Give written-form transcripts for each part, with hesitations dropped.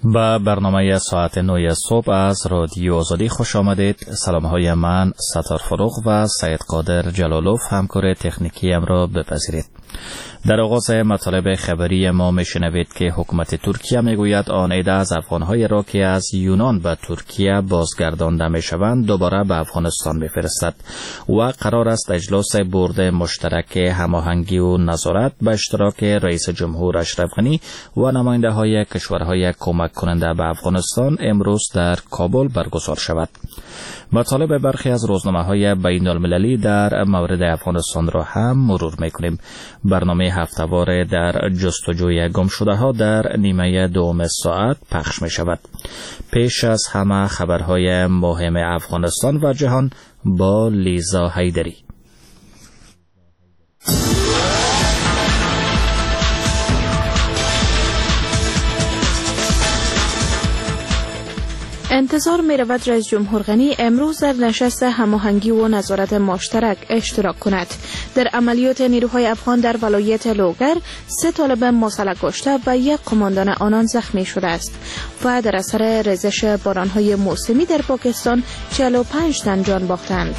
به برنامه ساعت 9 صبح از رادیو آزادی خوش آمدید. سلامهای من ستار فروغ و سید قادر جلالوف همکار تکنیکی را بپذیرید. در آغاز مطالب خبری ما میشنوید که حکومت ترکیه میگوید آن عده از افغانهای را که از یونان به ترکیه بازگردانده میشوند دوباره به افغانستان بفرستد و قرار است اجلاس بورد مشترک هماهنگی و نظارت به اشتراک رئیس جمهور اشرف غنی و نماینده های کشورهای کمک کننده به افغانستان امروز در کابل برگزار شود. مطالب برخی از روزنامه‌های بین‌المللی در مورد افغانستان را هم مرور می‌کنیم. برنامه هفته‌وار در جستجوی گمشده‌ها در نیمه دوم ساعت پخش می‌شود. پیش از همه خبرهای مهم افغانستان و جهان با لیزا حیدری. انتظار می رود رئیس جمهور غنی امروز در نشست هماهنگی و نظارت مشترک اشتراک کند. در عملیات نیروهای افغان در ولایت لوگر 3 طالب مسلح کشته و 1 قماندان آنان زخمی شده است و در اثر ریزش بارانهای موسمی در پاکستان 45 تن جان باختند.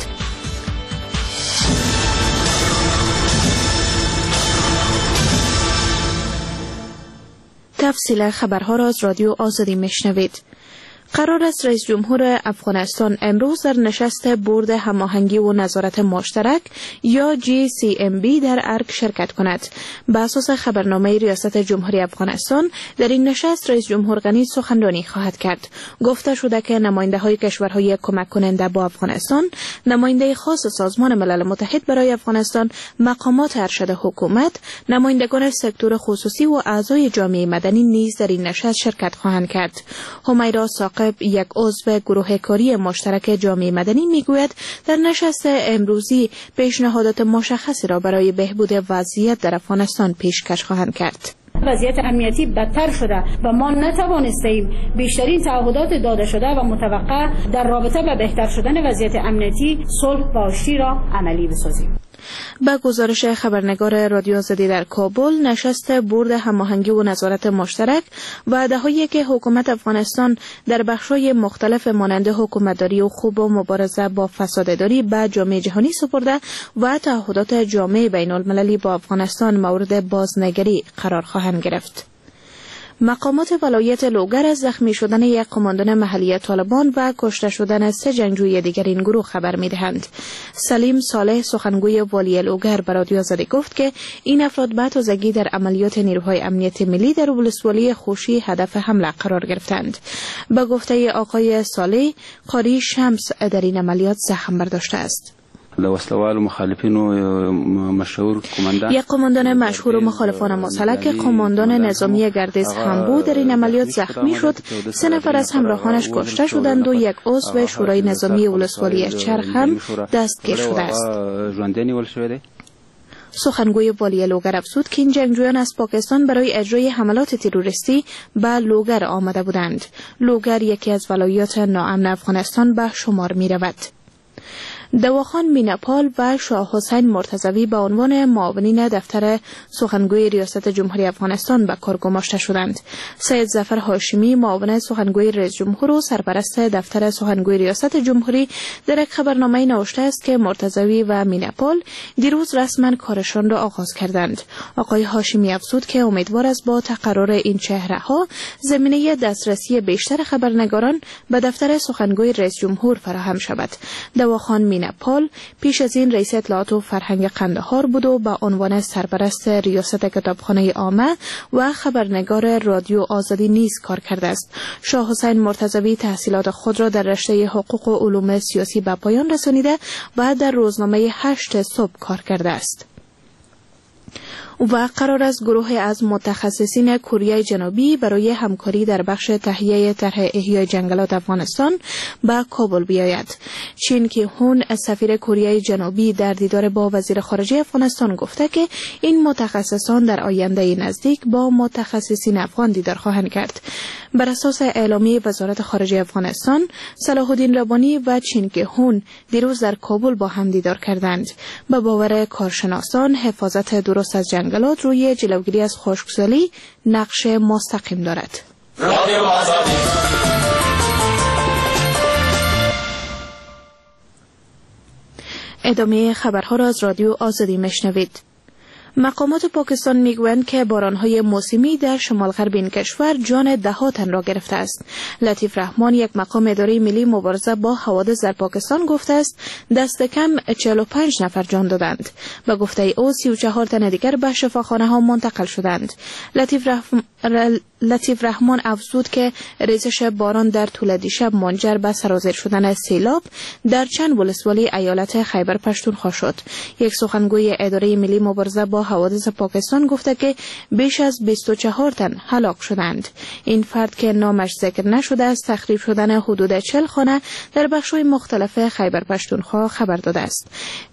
تفصیل خبرها را از رادیو آزادی میشنوید. قرار است رئیس جمهور افغانستان امروز در نشست بورد هماهنگی و نظارت مشترک یا GCMB در ارگ شرکت کند. بر اساس خبرنامه ریاست جمهوری افغانستان در این نشست رئیس جمهور غنی سخنرانی خواهد کرد. گفته شده که نماینده‌های کشورهای کمک کننده با افغانستان، نماینده خاص سازمان ملل متحد برای افغانستان، مقامات ارشد حکومت، نمایندگان سکتور خصوصی و اعضای جامعه مدنی نیز در این نشست شرکت خواهند کرد. همیرا یک عضو گروه کاری مشترک جامعه مدنی میگوید در نشست امروزی پیشنهادات مشخصی را برای بهبود وضعیت در افغانستان پیشکش خواهند کرد. وضعیت امنیتی بدتر شده و ما نتوانستیم بیشترین تعهدات داده شده و متوقع در رابطه با بهتر شدن وضعیت امنیتی صلح و آشتی را عملی بسازیم. با گزارش خبرنگار رادیو آزادی در کابل، نشست بورد هماهنگی و نظارت مشترک وعده‌هایی که حکومت افغانستان در بخش‌های مختلف مانند حکومتداری و خوب و مبارزه با فساداری به جامعه جهانی سپرده و تعهدات جامعه بین‌المللی با افغانستان مورد بازنگری قرار خواهند گرفت. مقامات ولایت لوگر از زخمی شدن 1 قماندان محلی طالبان و کشته شدن 3 جنگجوی دیگر این گروه خبر می‌دهند. سلیم صالح سخنگوی والی لوگر به رادیو آزادی گفت که این افراد به تازگی در عملیات نیروهای امنیت ملی در ولسوالی خوشی هدف حمله قرار گرفتند. به گفته آقای صالح، قاری شمس در این عملیات زخم برداشته است. وسلوال مخالفین و مشهور قماندان 1 قماندان مشهور و مخالفان مسلح که قماندان نظامی گردش هم بود در این عملیات زخمی شد. 3 نفر از همراهانش کشته شدند و 1 عضو شورای نظامی ولسوالی چرخ هم دستگیر شده است. سخنگوی والی لوگر افزود که این جنگجویان از پاکستان برای اجرای حملات تروریستی به لوگر آمده بودند. لوگر یکی از ولایات ناامن افغانستان به شمار می رود. دواخان میناپال و شاه حسین مرتضوی به عنوان معاونین دفتر سخنگوی ریاست جمهوری افغانستان به کار گماشته شدند. سید ظفر هاشمی معاون سخنگوی رئیس جمهور و سرپرست دفتر سخنگوی ریاست جمهوری در یک خبرنامه نوشته است که مرتضوی و میناپال دیروز رسما کارشان را آغاز کردند. آقای هاشمی افزود که امیدوار است با تقرر این چهره‌ها زمینه دسترسی بیشتر خبرنگاران به دفتر سخنگوی رئیس جمهور فراهم شود. دواخان میناپال پیش از این رئیس اطلاعات و فرهنگ قندهار بود و به عنوان سرپرست ریاست کتابخانه عامه و خبرنگار رادیو آزادی نیز کار کرده است. شاه حسین مرتضوی تحصیلات خود را در رشته حقوق و علوم سیاسی به پایان رسانیده و در روزنامه 8 صبح کار کرده است. و قرار است گروه از متخصصین کره جنوبی برای همکاری در بخش تهیه طرح احیای جنگلات افغانستان به کابل بیاید. چین کی هون سفیر کره جنوبی در دیدار با وزیر خارجه افغانستان گفته که این متخصصان در آینده نزدیک با متخصصین افغان دیدار خواهند کرد. بر اساس اعلامیه وزارت خارجه افغانستان، صلاح الدین ربانی و چین کی هون دیروز در کابل با هم دیدار کردند. به باور کارشناسان، حفاظت درست از جنگلات روی جلوگیری از خشکسالی نقش مستقیم دارد. رادیو آزادی. ادامه خبرها را از رادیو آزادی میشنوید. مقامات پاکستان میگویند که بارانهای موسمی در شمال غرب این کشور جان ده‌ها تن را گرفته است. لطیف رحمان، یک مقام اداره ملی مبارزه با حوادث در پاکستان، گفته است دست کم 45 نفر جان دادند. به گفته او 34 تن دیگر به شفاخانه ها منتقل شدند. لطیف رحمان افزود که ریزش باران در طول دیشب منجر به سرازیر شدن سیلاب در چند ولسوالی ایالت خیبر پختونخوا شد. یک سخنگوی اداره ملی مبارزه با حوادث پاکستان گفته که بیش از 24 تن هلاک شدند. این فرد که نامش ذکر نشده از تخریب شدن حدود 40 خانه در بخش‌های مختلف خیبر پختونخوا خبر داده است.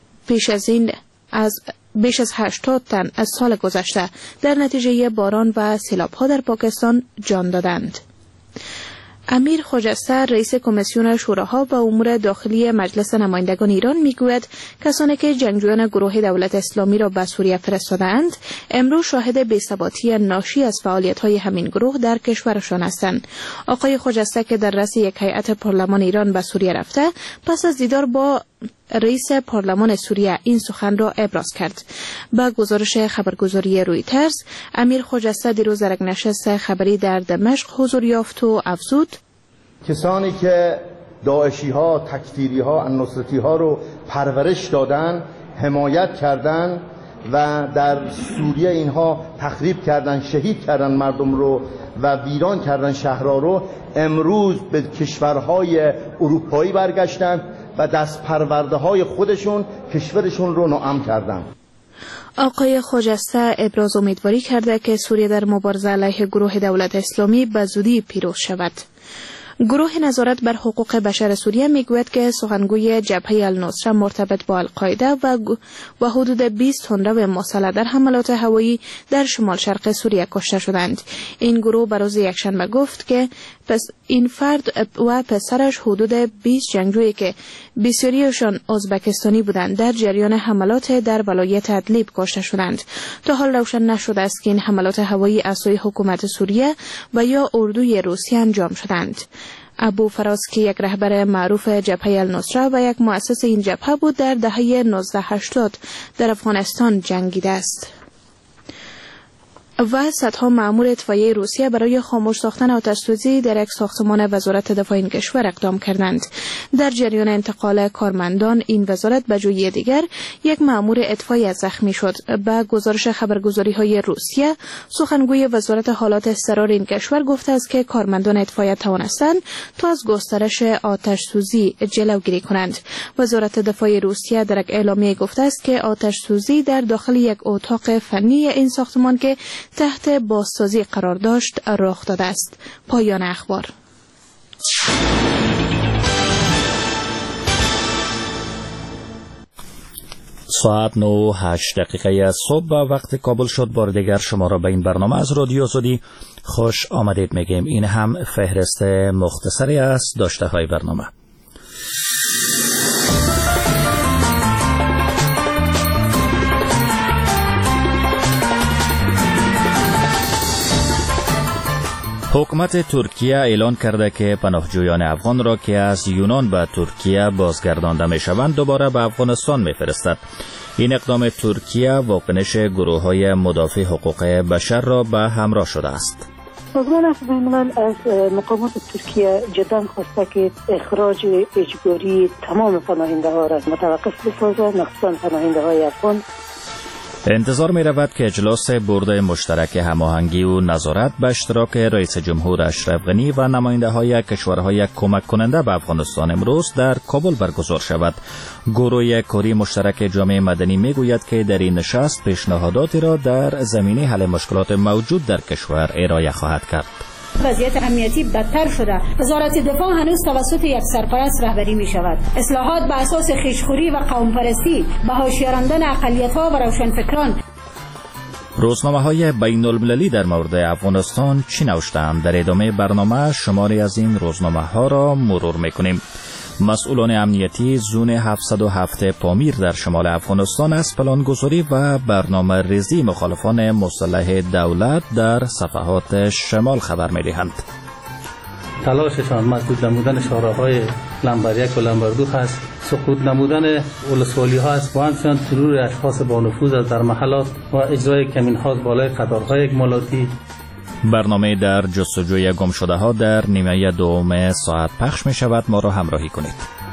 بیش از 80 تن از سال گذشته در نتیجه باران و سیلاب‌ها در پاکستان جان دادند. امیر خجسته، رئیس کمیسیون شوراها و امور داخلی مجلس نمایندگان ایران، میگوید کسانی که جنگجویان گروه دولت اسلامی را به سوریه فرستادند امروز شاهد بی‌ثباتی ناشی از فعالیت‌های همین گروه در کشورشان هستند. آقای خجسته که در رأس یک هیئت پارلمان ایران به سوریه رفته، پس از دیدار با رئیس پارلمان سوریه این سخن را ابراز کرد. با گزارش خبرگزاری رویترز، امیر خجسته دیروز در یک نشست خبری در دمشق حضور یافت و افزود: کسانی که داعشی ها، تکفیری ها، النصرتی ها رو پرورش دادن، حمایت کردن و در سوریه اینها تخریب کردن، شهید کردن مردم رو و ویران کردن شهرها رو، امروز به کشورهای اروپایی برگشتن و دست پرورده های خودشون کشورشون رو ناامن کردن. آقای خجسته ابراز امیدواری کرده که سوریه در مبارزه علیه گروه دولت اسلامی به زودی پیروز شود. گروه نظارت بر حقوق بشر سوریه میگوید که سخنگوی جبهه النصره مرتبط با القاعده و حدود 20 تندرو مسلح در حملات هوایی در شمال شرق سوریه کشته شدند. این گروه به روز یکشنبه گفت که این فرد و پسرش حدود 20 جنگجویی که بسیاریشان ازبکستانی بودند در جریان حملات در ولایت ادلیب کشته شدند. تا حال روشن نشده است که این حملات هوایی از سوی حکومت سوریه و یا اردوی روسیه انجام شدند. ابو فراس که یک رهبر معروف جبهه النصره و یک مؤسس این جبهه بود، در دهه 1980 در افغانستان جنگیده است. و صدها مأمور اطفائیه روسیه برای خاموش ساختن آتش‌سوزی در یک ساختمان وزارت دفاع این کشور اقدام کردند. در جریان انتقال کارمندان این وزارت به جای دیگر، یک مأمور اطفائیه زخمی شد. به گزارش خبرگزاری‌های روسیه، سخنگوی وزارت حالات اضطرار این کشور گفته است که کارمندان اطفائیه توانستند تا از گسترش آتش‌سوزی جلوگیری کنند. وزارت دفاع روسیه در یک اعلامیه گفته است که آتش‌سوزی در داخل یک اتاق فنی این ساختمان که تحت بازسازی قرار داشت رخ داده است. پایان اخبار. ساعت 9:08 از صبح و وقت کابل شد. بار دیگر شما را به این برنامه از رادیو آزادی خوش آمدید میگیم. این هم فهرست مختصری از داشته های برنامه. حکومت ترکیه اعلان کرده که پناهجویان افغان را که از یونان به ترکیه بازگردانده میشوند دوباره به افغانستان میفرستد. این اقدام ترکیه واکنش گروه‌های مدافع حقوق بشر را به همراه شده است. سازمان عفو بین‌الملل از مقامات ترکیه جدا خواسته که اخراج اجباری تمام پناهنده‌ها را متوقف بسازد، مخصوصا پناهنده‌های افغان. انتظار می رود که اجلاس بورد مشترک هماهنگی و نظارت به اشتراک رئیس جمهور اشرف غنی و نماینده های کشورهای کمک کننده به افغانستان امروز در کابل برگزار شود. گروه کاری مشترک جامعه مدنی می گوید که در این نشست پیشنهاداتی را در زمینه حل مشکلات موجود در کشور ارائه خواهد کرد. وضعیت امنیتی بدتر شده. وزارت دفاع هنوز توسط یک سرپرست رهبری می شود. اصلاحات به اساس خویشخوری و قوم پرستی، به حاشیه راندن اقلیت‌ها و روشنفکران. روزنامه‌های بین‌المللی در مورد افغانستان چی نوشته‌اند؟ در ادامه برنامه شماری از این روزنامه‌ها را مرور می‌کنیم. مسئولان امنیتی زون 707 پامیر در شمال افغانستان از پلانگذاری و برنامه ریزی مخالفان مسلح دولت در صفحات شمال خبر می‌دهند. تلاششان مسدود نمودن شاهراه‌های لمبر 1 و لمبر 2 هست، سقوط نمودن ولسوالی‌ها است و همچنین ترور اشخاص با نفوذ در محلات و اجرای کمین‌ها بالای قطارهای اکمالاتی. برنامه در جستجوی گم شده ها در نیمه دوم ساعت پخش می شود. ما را همراهی کنید.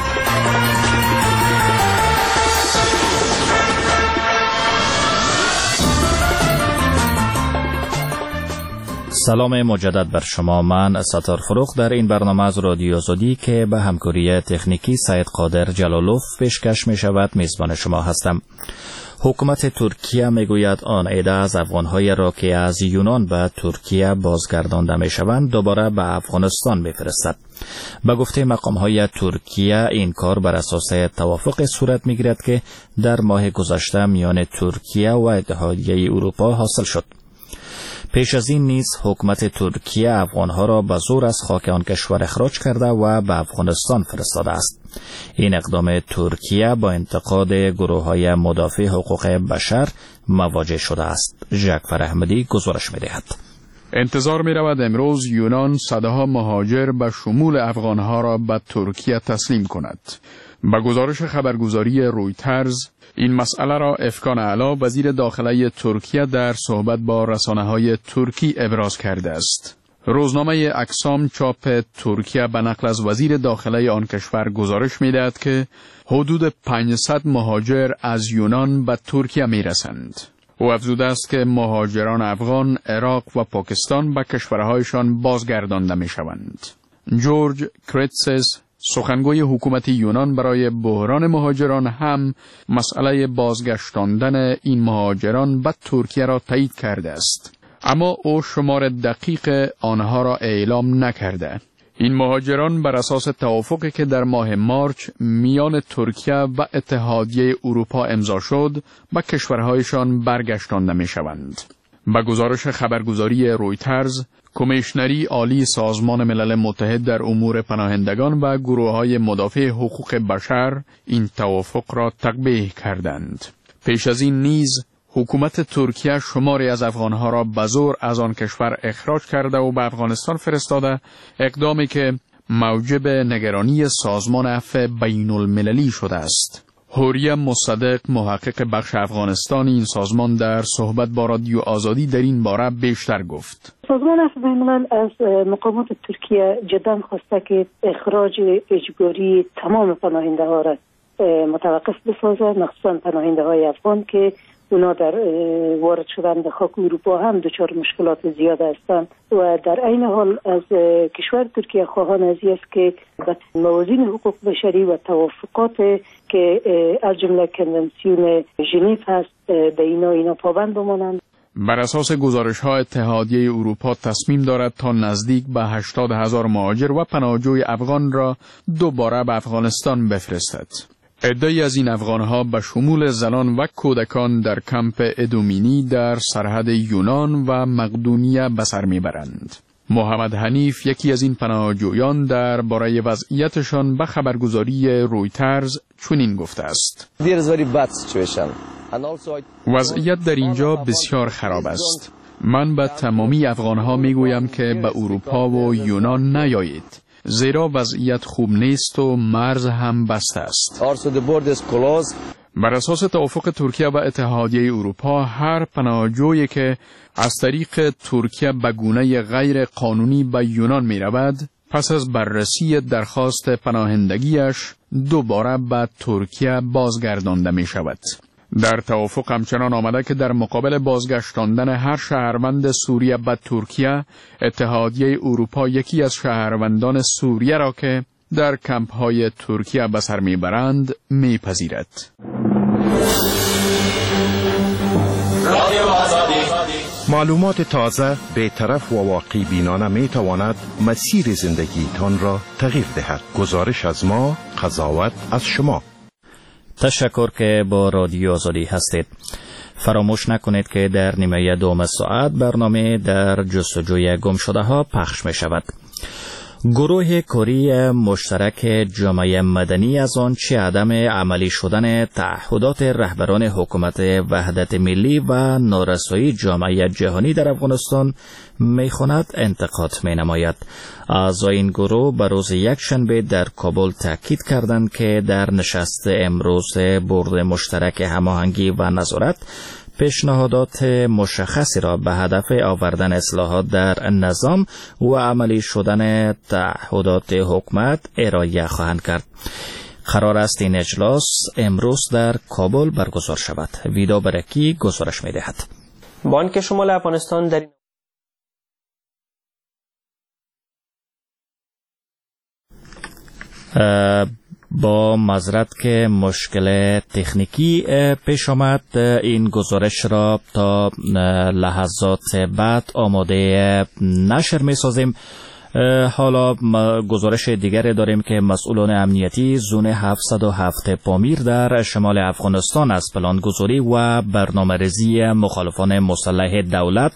سلام مجدد بر شما. من ستار فروغ در این برنامه از رادیو آزادی که به همکاری تکنیکی سید قادر جلالوف پیشکش می شود میزبان شما هستم. حکومت ترکیه میگوید آن عده از افغان‌های را که از یونان به ترکیه بازگردانده میشوند دوباره به افغانستان میفرستد. به گفته مقام‌های ترکیه این کار بر اساس توافق صورت میگیرد که در ماه گذشته میان ترکیه و اتحادیه اروپا حاصل شد. پیش از این نیز حکومت ترکیه افغانها را به زور از خاک آن کشور اخراج کرده و به افغانستان فرستاده است. این اقدام ترکیه با انتقاد گروه‌های مدافع حقوق بشر مواجه شده است. جعفر احمدی گزارش می‌دهد. انتظار می‌رود امروز یونان صدها مهاجر به شمول افغانها را به ترکیه تسلیم کند. با گزارش خبرگزاری رویترز این مسئله را افکان اعلی وزیر داخله ترکیه در صحبت با رسانه‌های ترکی ابراز کرده است. روزنامه اکسام چاپ ترکیه به نقل از وزیر داخله آن کشور گزارش می‌دهد که حدود 500 مهاجر از یونان به ترکیه می‌رسند. او افزوده است که مهاجران افغان، عراق و پاکستان به کشورهایشان بازگردانده می‌شوند. جورج کرتسس سخنگوی حکومت یونان برای بحران مهاجران هم مسئله بازگشتاندن این مهاجران به ترکیه را تایید کرده است، اما او شمار دقیق آنها را اعلام نکرده. این مهاجران بر اساس توافقی که در ماه مارچ میان ترکیه و اتحادیه اروپا امضا شد به کشورهایشان برگشتانده می شوند. با گزارش خبرگزاری رویترز، کمیشنری عالی سازمان ملل متحد در امور پناهندگان و گروه‌های مدافع حقوق بشر این توافق را تقبیح کردند. پیش از این نیز حکومت ترکیه شماری از افغانها را به زور از آن کشور اخراج کرده و به افغانستان فرستاده، اقدامی که موجب نگرانی سازمان عفو بین المللی شده است. حوریه مصدق محقق بخش افغانستان این سازمان در صحبت با رادیو آزادی در این باره بیشتر گفت. سازمان عفو بین الملل از مقامات ترکیه جدا خواسته که اخراج اجباری تمام پناهنده ها را متوقف بسازه، مخصوصا پناهنده های افغان که اونا در وارد شدن به خاک اروپا هم دچار مشکلات زیاد هستند و در عین حال از کشور ترکیه خواهان از است که به موازین حقوق بشری و توافقات که از جمله کنونسیون ژنو هست به اینا پابند بمانند. بر اساس گزارش‌ها اتحادیه اروپا تصمیم دارد تا نزدیک به 80,000 مهاجر و پناهجوی افغان را دوباره به افغانستان بفرستد. عده‌ای از این افغانها به شمول زنان و کودکان در کمپ ادومینی در سرحد یونان و مقدونیه به سر میبرند. محمد حنیف یکی از این پناهجویان درباره وضعیتشان به خبرگزاری رویترز چنین گفته است: وضعیت در اینجا بسیار خراب است. من به تمامی افغانها میگویم که به اروپا و یونان نیایید، زیرا وضعیت خوب نیست و مرز هم بسته است. بر اساس توافق ترکیه و اتحادیه اروپا، هر پناهجویی که از طریق ترکیه به گونه غیر قانونی به یونان می رود، پس از بررسی درخواست پناهندگیش دوباره به ترکیه بازگردانده می شود. در توافق همچنان آمده که در مقابل بازگشتاندن هر شهروند سوریه به ترکیه، اتحادیه اروپا یکی از شهروندان سوریه را که در کمپ‌های ترکیه به سر میبرند میپذیرد. معلومات تازه، بی‌طرف و واقعی بینانه میتواند مسیر زندگیتان را تغییر دهد. گزارش از ما، قضاوت از شما. تشکر که با رادیو آزادی هستید. فراموش نکنید که در نیمه دوم ساعت برنامه در جستجوی گم شده ها پخش می شود. گروه کاری مشترک جامعه مدنی از آن چه عدم عملی شدن تعهدات رهبران حکومت وحدت ملی و نارسایی جامعه جهانی در افغانستان می‌خواند انتقاد می‌نماید. اعضای این گروه به روز یکشنبه در کابل تاکید کردند که در نشست امروز بورد مشترک هماهنگی و نظارت پیشنهادات مشخصی را به هدف آوردن اصلاحات در نظام و عملی شدن تعهدات حکومت ارائه خواهند کرد. قرار است این اجلاس امروز در کابل برگزار شود. ویدا برکی گزارش می‌دهد. بانک شمال افغانستان در با معذرت که مشکل تکنیکی پیش آمد، این گزارش را تا لحظات بعد آماده نشر می سازیم. حالا گزارش دیگری داریم که مسئولان امنیتی زون 707 پامیر در شمال افغانستان از پلانگذاری و برنامه‌ریزی مخالفان مسلح دولت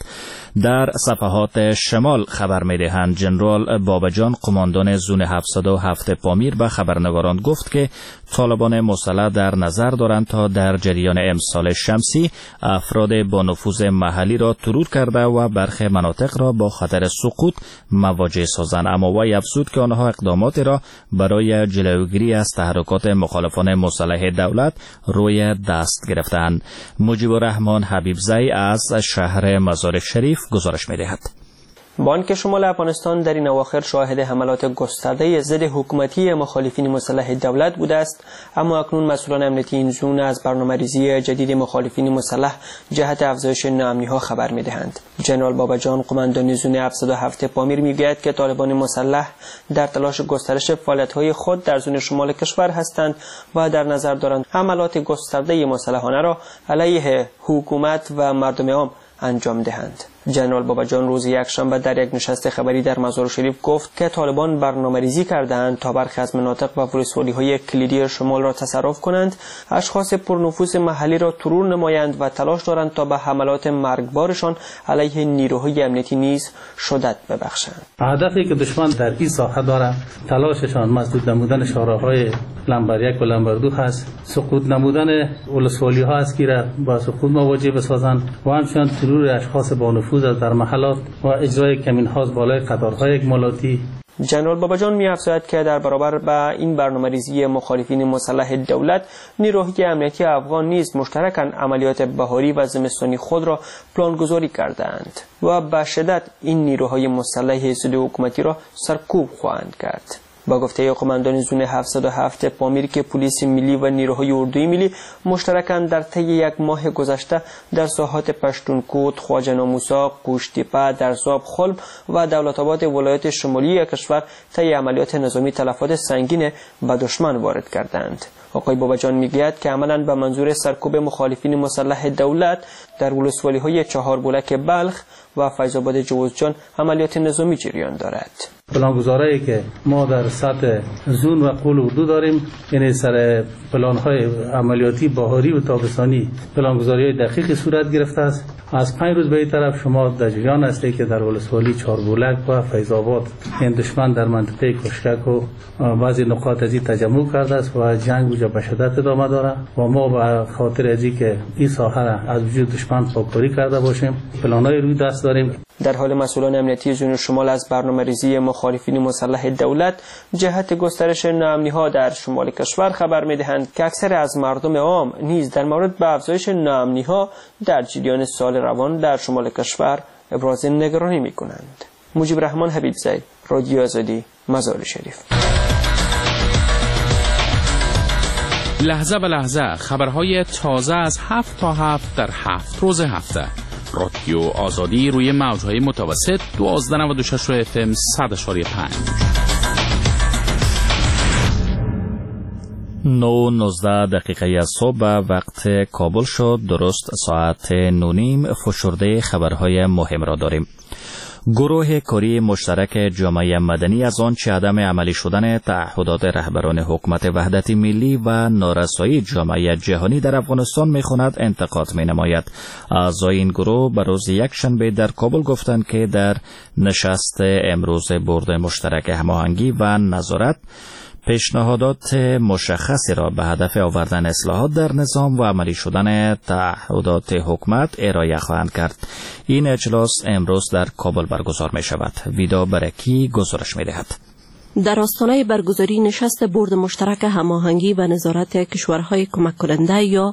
در صفحات شمال خبر می‌دهند. جنرال بابجان قماندان زون 707 پامیر به خبرنگاران گفت که طالبان مسلح در نظر دارند تا در جریان امسال شمسی افراد با نفوذ محلی را ترور کرده و برخی مناطق را با خطر سقوط مواجه سازند، اما وی افزود که آنها اقدامات را برای جلوگیری از تحرکات مخالفان مسلح دولت روی دست گرفتند. مجیب الرحمن حبیبزی از شهر مزار شریف گزارش می‌دهد. بانک شمال افغانستان در این اواخر شاهد حملات گسترده ضد حکومتی مخالفین مسلح دولت بوده است، اما اکنون مسئولان امنیتی این زون از برنامه‌ریزی جدید مخالفین مسلح جهت افزایش ناامنی‌ها خبر می‌دهند. جنرال بابجان قماندان زون 707 پامیر می‌گوید که طالبان مسلح در تلاش گسترش فعالیت‌های خود در زون شمال کشور هستند و در نظر دارند حملات گسترده مسلحانه را علیه حکومت و مردم عام انجام دهند. جنرال بابجان روز یکشنبه در یک نشست خبری در مزار شریف گفت که طالبان برنامه‌ریزی کردند تا برخی از مناطق و ولسوالی‌های کلیدی شمال را تصرف کنند، اشخاص پرنفوذ محلی را ترور نمایند و تلاش دارند تا به حملات مرگبارشان علیه نیروهای امنیتی نیز شدت ببخشند. هدفی که دشمن در این ساحه دارد تلاششان مسدود نمودن شهرهای لمبر 1 و لمبر 2 هست، سقوط نمودن ولسوالی‌ها است که را با سقوط مواجه بسازند و همچنین ترور اشخاص با نفوذ در محلات و اجرای کمین‌ها بالای قطارهای اکمالاتی. جنرال بابجان می‌افزاید که در برابر با این برنامه‌ریزی مخالفین مسلح دولت، نیروهای امنیتی افغان نیز مشترکاً عملیات بهاری و زمستانی خود را پلانگذاری کردند و به شدت این نیروهای مسلح ضد حکومتی را سرکوب خواهند کرد. با گفته قماندان زون 707 پامیر که پلیس ملی و نیروهای اردوی ملی مشترکاً در طی یک ماه گذشته در ساحات پشتونکوت، خواجه ناموسا، قوشتیپه، درزاب، خلم و دولت آباد ولایت شمالی کشور طی عملیات نظامی تلفات سنگین به دشمن وارد کردند. آقای بابجان میگوید که عملاً به منظور سرکوب مخالفین مسلح دولت در ولسوالی‌های 4 بولک بلخ و فیض‌آباد جوزجان عملیات نظامی جریان دارد. پلانگذاری که ما در سطح زون و قول اردو داریم، یعنی سر پلان‌های عملیاتی بهاری و تابستانی پلانگذاری دقیقی صورت گرفته است. از 5 روز به این طرف شما در جریان هستید که در ولسوالی 4 بولک و فیض‌آباد این دشمن در منطقه کشکک و بعضی نقاط از این تجمع کرده است و جنگ وجا به شدت ادامه دارد و ما به خاطر از اینکه این ساحه از وجود دشمن پاک‌کاری کرده باشیم پلان‌های روی دست داریم. در حال مسئولان امنیتی زون شمال از برنامه‌ریزی مخالفین مسلح دولت جهت گسترش ناامنی‌ها در شمال کشور خبر می‌دهند که اکثر از مردم عام نیز در مورد به افزایش ناامنی‌ها در جریان سال روان در شمال کشور ابراز نگرانی می‌کنند. مجیب الرحمن حبیبزی، رادیو آزادی، مزار شریف. لحظه به لحظه خبرهای تازه از 7 تا 7 در 7 روز هفته. رادیو آزادی روی موج‌های متوسط 1296 FM 100.5. 9:19 دقیقه از صبح وقت کابل شد. درست ساعت 9:30 فشرده خبرهای مهم را داریم. گروه کاری مشترک جامعه مدنی از آنچه عدم عملی شدن تعهدات رهبران حکومت وحدت ملی و نارسایی جامعه جهانی در افغانستان می‌خواند انتقاد می‌نماید. اعضای این گروه به روز یکشنبه در کابل گفتند که در نشست امروز بورد مشترک هماهنگی و نظارت پیشنهادات مشخصی را به هدف آوردن اصلاحات در نظام و عملی شدن تعهدات حکومت ارائه خواهند کرد. این اجلاس امروز در کابل برگزار می شود. ویدا برکی گزارش می دهد. در آستانه برگزاری نشست بورد مشترک هماهنگی و نظارت کشورهای کمک کننده یا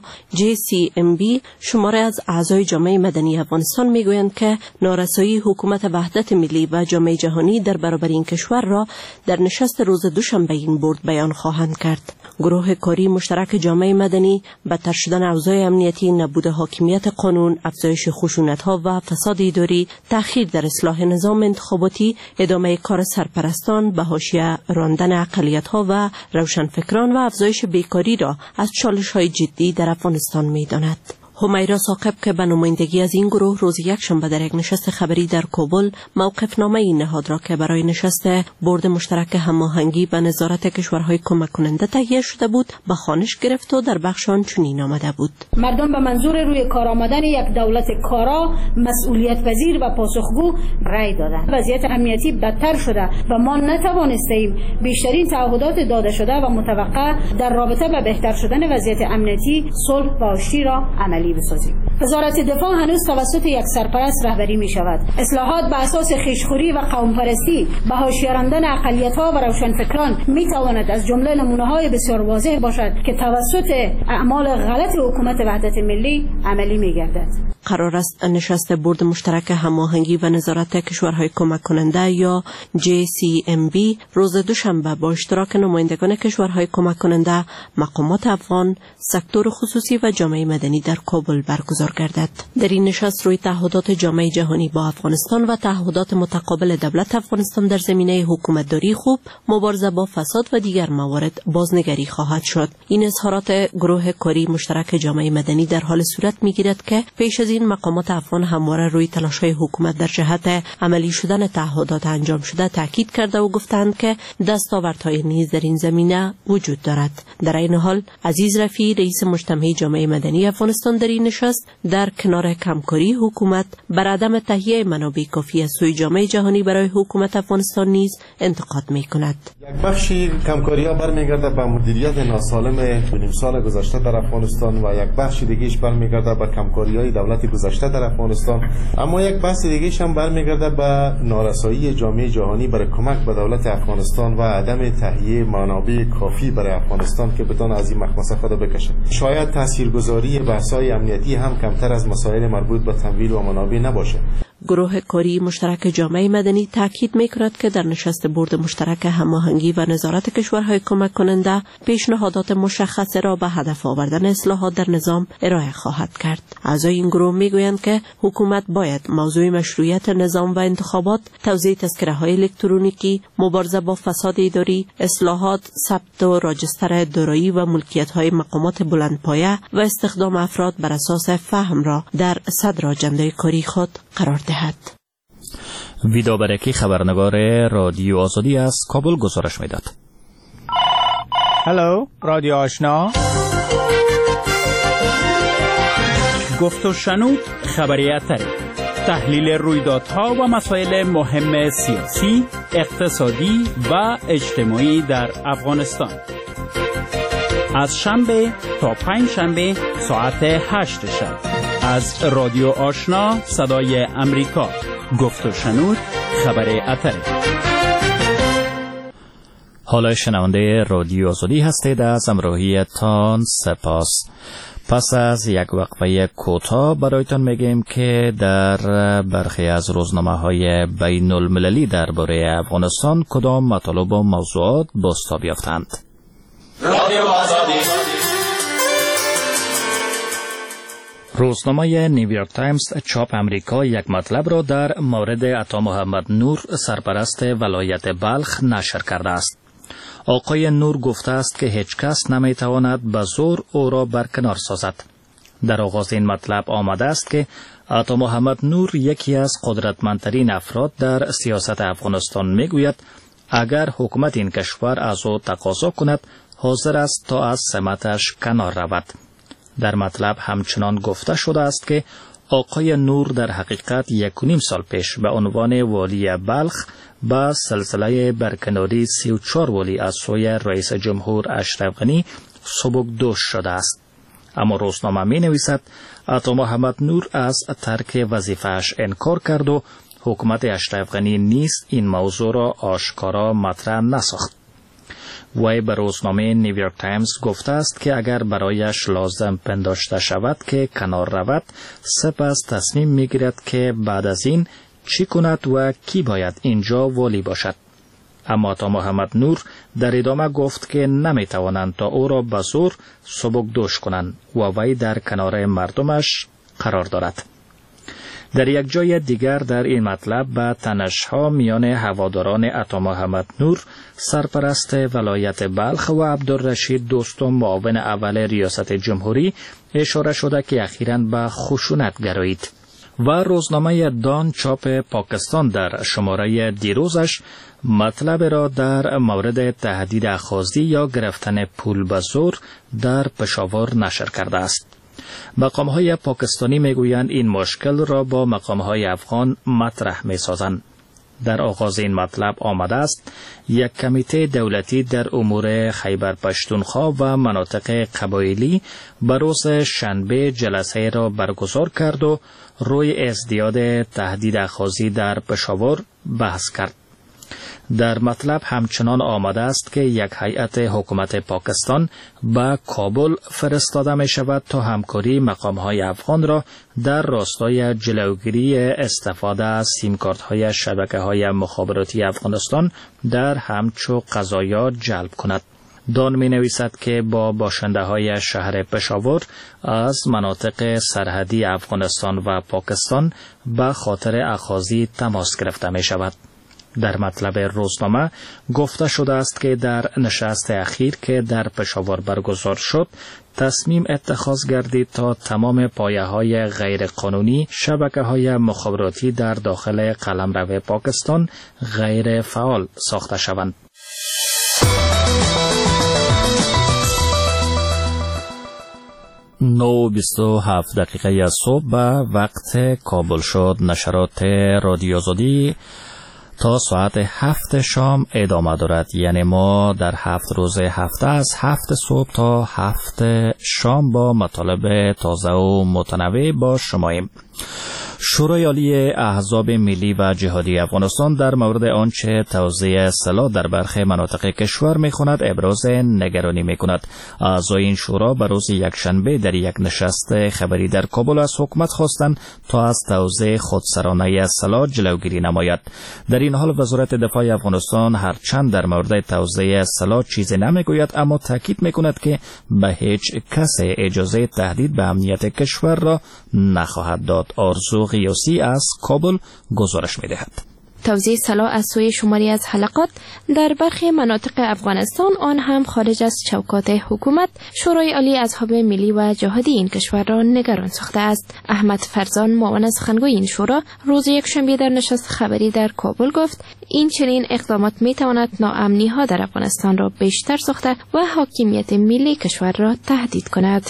JCMB شماره از اعضای جامعه مدنی افغانستان میگویند که نارسایی حکومت وحدت ملی و جامعه جهانی در برابر این کشور را در نشست روز دوشنبه این بورد بیان خواهند کرد. گروه کاری مشترک جامعه مدنی بدتر شدن اوضاع امنیتی، نبود حاکمیت قانون، افزایش خشونت‌ها و فساد اداری، تأخیر در اصلاح نظام انتخاباتی، ادامه کار سرپرستان به حاشیه راندن اقلیت‌ها و روشنفکران و افزایش بیکاری را از چالش‌های جدی در افغانستان می‌داند. همیرا ثاقب که به نمایندگی از این گروه روز یکشنبه در یک نشست خبری در کابل موقفنامه این نهاد را که برای نشست بورد مشترک هماهنگی و نظارت کشورهای کمک کننده تهیه شده بود به خوانش گرفت و در بخش آن چنین آمده بود: مردم به منظور روی کار آمدن یک دولت کارا، مسئولیت پذیر و پاسخگو رأی دادند. وضعیت امنیتی بدتر شده و ما نتوانستیم بیشترین تعهدات داده شده و متوقع در رابطه با بهتر شدن وضعیت امنیتی، صلح و آشتی را عملی بسازیم. وزارت دفاع هنوز توسط یک سرپرست رهبری می شود. اصلاحات به اساس خویشخوری و قوم پرستی به حاشیه راندن اقلیت‌ها و روشنفکران می تواند از جمله نمونه‌های بسیار واضح باشد که توسط اعمال غلط حکومت وحدت ملی عملی می گردد. قرار است نشست بورد مشترک هماهنگی و نظارت کشورهای کمک کننده یا JCMB روز دوشنبه با اشتراک نمایندگان کشورهای کمک کننده، مقامات افغان، سکتور خصوصی و جامعه مدنی در کابل برگزار گردد. در این نشست روی تعهدات جامعه جهانی با افغانستان و تعهدات متقابل دولت افغانستان در زمینه حکومتداری خوب، مبارزه با فساد و دیگر موارد بازنگری خواهد شد. این اظهارات گروه کاری مشترک جامعه مدنی در حال صورت می‌گیرد که پیش از این مقامات افغان همواره روی تلاش‌های حکومت در جهت عملی شدن تعهدات انجام شده تاکید کرده و گفتند که دستاوردهای نیز در این زمینه وجود دارد. در این حال عزیز رفیعی رئیس مجتمع جامعه مدنی افغانستان در این نشست در کنار کمکاری حکومت بر عدم تهیه منابع کافی از سوی جامعه جهانی برای حکومت افغانستان نیز انتقاد می‌کند. یک بخشی کمکاری‌ها برمیگرده به مدیریت ناسالم 2.5 سال گذشته در افغانستان و یک بخش دیگه‌اش برمیگرده به کمکاری‌های دولت گذشته در افغانستان، اما یک بحث دیگه‌اش هم برمیگرده به نارسایی جامعه جهانی برای کمک به دولت افغانستان و عدم تهیه منابع کافی برای افغانستان که بتونه از این مخمصه خود بکشه. شاید تاثیرگذاری بحث‌های امنیتی هم کمتر از مسائل مربوط به تمویل و منابع نباشه. گروه کاری مشترک جامعه مدنی تاکید می‌کند که در نشست بورد مشترک هماهنگی و نظارت کشورهای کمک کننده پیشنهادات مشخص را به هدف آوردن اصلاحات در نظام ارائه خواهد کرد. اعضای این گروه می‌گویند که حکومت باید موضوع مشروعیت نظام و انتخابات، توزیع تذکره‌های الکترونیکی، مبارزه با فساد اداری، اصلاحات، ثبت و راجستر دارایی و ملکیت‌های مقامات بلندپایه و استخدام افراد بر اساس فهم را در صدر اجنده کاری خود قرار دهد. ویدا برکی خبرنگار رادیو آزادی از کابل گزارش میداد. هلو رادیو آشنا، گفت و شنود خبریتری، تحلیل رویدادها و مسائل مهم سیاسی، اقتصادی و اجتماعی در افغانستان، از شنبه تا پنج شنبه ساعت 8 شب از رادیو آشنا صدای امریکا. گفت و شنود خبر اتری. حالا شنونده رادیو آزادی هستید. از همراهیتان سپاس. پس از یک وقفه کوتاه برایتان میگیم که در برخی از روزنامه‌های بین المللی درباره افغانستان کدام مطالب و موضوعات بازتاب یافتند. رادیو آزادی. روزنامه نیویورک تایمز چاپ امریکا یک مطلب را در مورد عطا محمد نور سرپرست ولایت بلخ نشر کرده است. آقای نور گفته است که هیچ کس نمیتواند به زور او را برکنار سازد. در آغاز این مطلب آمده است که عطا محمد نور یکی از قدرتمندترین افراد در سیاست افغانستان میگوید اگر حکومت این کشور از او تقاضا کند حاضر است تا از سمتش کنار رود. در مطلب همچنان گفته شده است که آقای نور در حقیقت 1.5 سال پیش به عنوان والی بلخ با سلسله برکناری 34 والی از سوی رئیس جمهور اشرف غنی سبکدوش شده است. اما روزنامه می نویسد عطا محمد نور از ترک وظیفه‌اش انکار کرد و حکومت اشرف غنی نیز این موضوع را آشکارا مطرح نساخت. وی به روزنامه نیویورک تایمز گفته است که اگر برایش لازم پنداشته شود که کنار رود، سپس تصمیم میگیرد که بعد از این چی کند و کی باید اینجا والی باشد. اما عطا محمد نور در ادامه گفت که نمیتوانند تا او را به زور سبکدوش کنند و وی در کنار مردمش قرار دارد. در یک جای دیگر در این مطلب به تنش‌ها میان هواداران عطا محمد نور، سرپرست ولایت بلخ و عبدالرشید دوستم معاون اول ریاست جمهوری اشاره شده که اخیراً به خشونت گرایید. و روزنامه دان چاپ پاکستان در شماره دیروزش مطلب را در مورد تهدید اخاذی یا گرفتن پول به زور در پشاور نشر کرده است. مقام‌های پاکستانی میگویند این مشکل را با مقام‌های افغان مطرح می‌سازند. در آغاز این مطلب آمده است یک کمیته دولتی در امور خیبر پشتونخوا و مناطق قبایلی به روز شنبه جلسه را برگزار کرد و روی ازدیاد تهدید اخاذی در پشاور بحث کرد. در مطلب همچنان آمده است که یک هیئت حکومت پاکستان به کابل فرستاده می شود تا همکاری مقام‌های افغان را در راستای جلوگیری استفاده از سیمکارت‌های شبکه‌های مخابراتی افغانستان در همچو قضایا جلب کند. دان می نویسد که با باشنده‌های شهر پشاور از مناطق سرحدی افغانستان و پاکستان به خاطر اخاذی تماس گرفته می شود. در مطلب روزنامه گفته شده است که در نشست اخیر که در پشاور برگزار شد، تصمیم اتخاذ گردید تا تمام پایه‌های غیر قانونی شبکه‌های مخابراتی در داخل قلمرو پاکستان غیر فعال ساخته شوند. 9:27 دقیقه صبح به وقت کابل شد. نشرات رادیو آزادی تا ساعت 7 شام ادامه دارد. یعنی ما در 7 روز هفته از 7 صبح تا 7 شام با مطالب تازه و متنوع با شماییم. شورای عالی احزاب ملی و جهادی افغانستان در مورد آنچه توزیع سلاح در برخی مناطق کشور می‌کند ابراز نگرانی می‌کند. اعضای این شورا به روز یکشنبه در یک نشست خبری در کابل از حکومت خواستند تا از توزیع خودسرانه سلاح جلوگیری نماید. در این حال وزارت دفاع افغانستان هرچند در مورد توزیع سلاح چیزی نمیگوید، اما تاکید می‌کند که به هیچ کس اجازه تهدید به امنیت کشور را نخواهد داد. آرزو قیاسی از کابل گزارش می‌دهد. توزیع سلاح از سوی شماری از حلقات در برخی مناطق افغانستان، آن هم خارج از چوکات حکومت، شورای عالی اصحاب ملی و جهادی این کشور را نگران ساخته است. احمد فرزان معاون سخنگوی این شورا روز یکشنبه در نشست خبری در کابل گفت این چنین اقدامات می‌تواند ناامنی‌ها در افغانستان را بیشتر ساخته و حاکمیت ملی کشور را تهدید کند.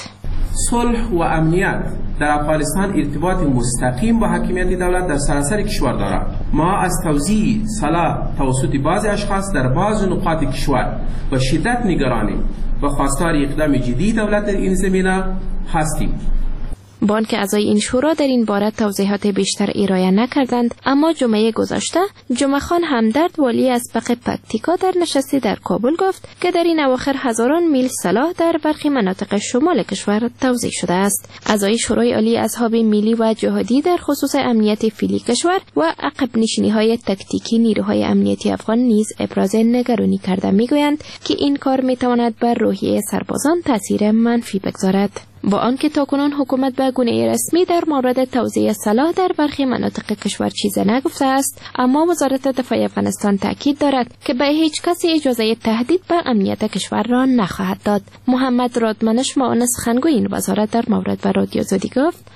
صلح و امنیت در افغانستان ارتباط مستقیم با حاکمیت دولت در سراسر کشور دارد. ما از توزیع سلاح توسط بعضی اشخاص در بعضی نقاط کشور با شدت نگرانیم و خواستار اقدام جدی دولت در این زمینه هستیم. بانک اعضای این شورا در این باره توضیحات بیشتر ارائه نکردند، اما جمعه گذشته جمعه خان همدرد والی اسبق پکتیکا در نشستی در کابل گفت که در این اواخر هزاران میل سلاح در برخی مناطق شمال کشور توزیع شده است. اعضای شورای عالی اصحاب ملی و جهادی در خصوص امنیت فعلی کشور و عقب نشینی‌های تکتیکی نیروهای امنیتی افغان نیز ابراز نگرانی کرده میگویند که این کار میتواند بر روحیه سربازان تاثیر منفی بگذارد. با آنکه تاکنون حکومت به گونه رسمی در مورد توزیع سلاح در برخی مناطق کشور چیزی نگفته است، اما وزارت دفاع افغانستان تاکید دارد که به هیچ کسی اجازه تهدید به امنیت کشور را نخواهد داد. محمد رادمنش معاون سخنگوی این وزارت در مورد به رادیو آزادی گفت: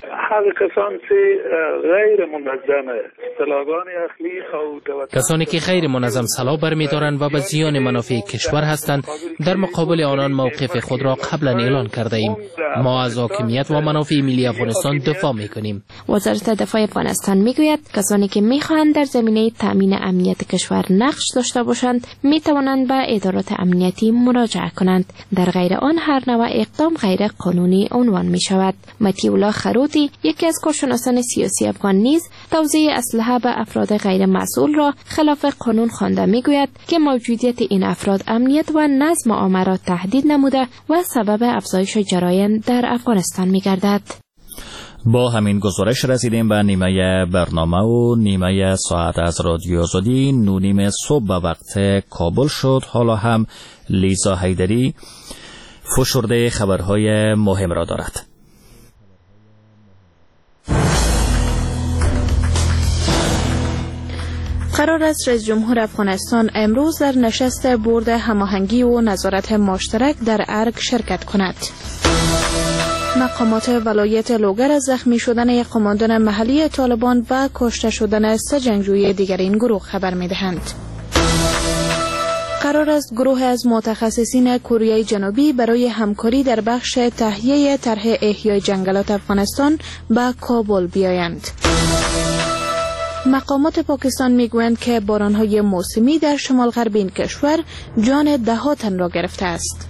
کسانی که غیر منظم سلاح برمی‌دارند و به زیان منافع کشور هستند، در مقابل آنان موقف خود را قبلا اعلان کرده ایم. ما از حاکمیت و منافع ملی افغانستان دفاع می‌کنیم. وزارت دفاع افغانستان می‌گوید کسانی که می‌خواهند در زمینه تامین امنیت کشور نقش داشته باشند، می‌توانند به ادارات امنیتی مراجعه کنند. در غیر آن هر نوع اقدام غیر قانونی عنوان می‌شود. مطیع الله خروتی، یکی از کارشناسان سیاسی افغان نیز توزیع اسلحه به افراد غیر مسئول را خلاف قانون خوانده میگوید که موجودیت این افراد امنیت و نظم عامه را تهدید نموده و سبب افزایش جرایم در افغانستان میگردد. با همین گزارش رسیدیم به نیمه برنامه و نیمه ساعت از رادیو آزادی. 9:30 صبح به وقت کابل شد. حالا هم لیزا حیدری فشرده خبرهای مهم را دارد. قرار است رئیس جمهور افغانستان امروز در نشست بورد هماهنگی و نظارت مشترک در ارگ شرکت کند. مقامات ولایت لوگر از زخمی شدن یک قماندان محلی طالبان و کشته شدن 3 جنگجوی دیگر این گروه خبر می‌دهند. قرار است گروه از متخصصین کره جنوبی برای همکاری در بخش تهیه طرح احیای جنگلات افغانستان به کابل بیایند. مقامات پاکستان میگویند که بارانهای موسمی در شمال غرب این کشور جان 10 تن را گرفته است.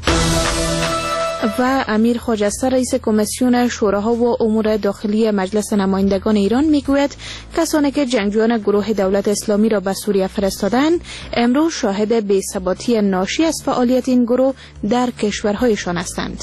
و امیر خجسته رئیس کمیسیون شوراها و امور داخلی مجلس نمایندگان ایران میگوید کسانی که جنگجویان گروه دولت اسلامی را به سوریه فرستادند امروز شاهد بی‌ثباتی ناشی از فعالیت این گروه در کشورهایشان هستند.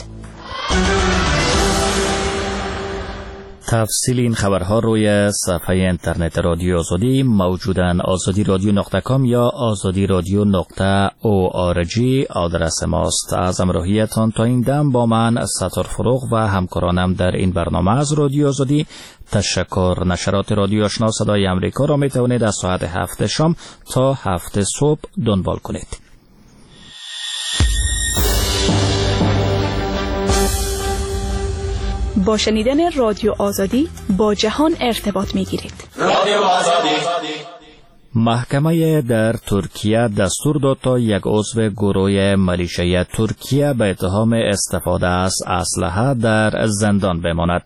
تفصیل این خبرها روی صفحه اینترنت رادیو آزادی موجودن. azadi.radio.com یا azadi.radio.org آدرس ماست. از همراهیتان تا این دم با من ستار فروغ و همکارانم در این برنامه از رادیو آزادی تشکر. نشرات رادیو آشنا صدای امریکا را می توانید از ساعت 7 شام تا 7 صبح دنبال کنید. با شنیدن رادیو آزادی با جهان ارتباط می‌گیرید. رادیو آزادی. محکمه در ترکیه دستور داد تا یک عضو گروه ملیشه ترکیه به اتهام استفاده از اسلحه در زندان بماند.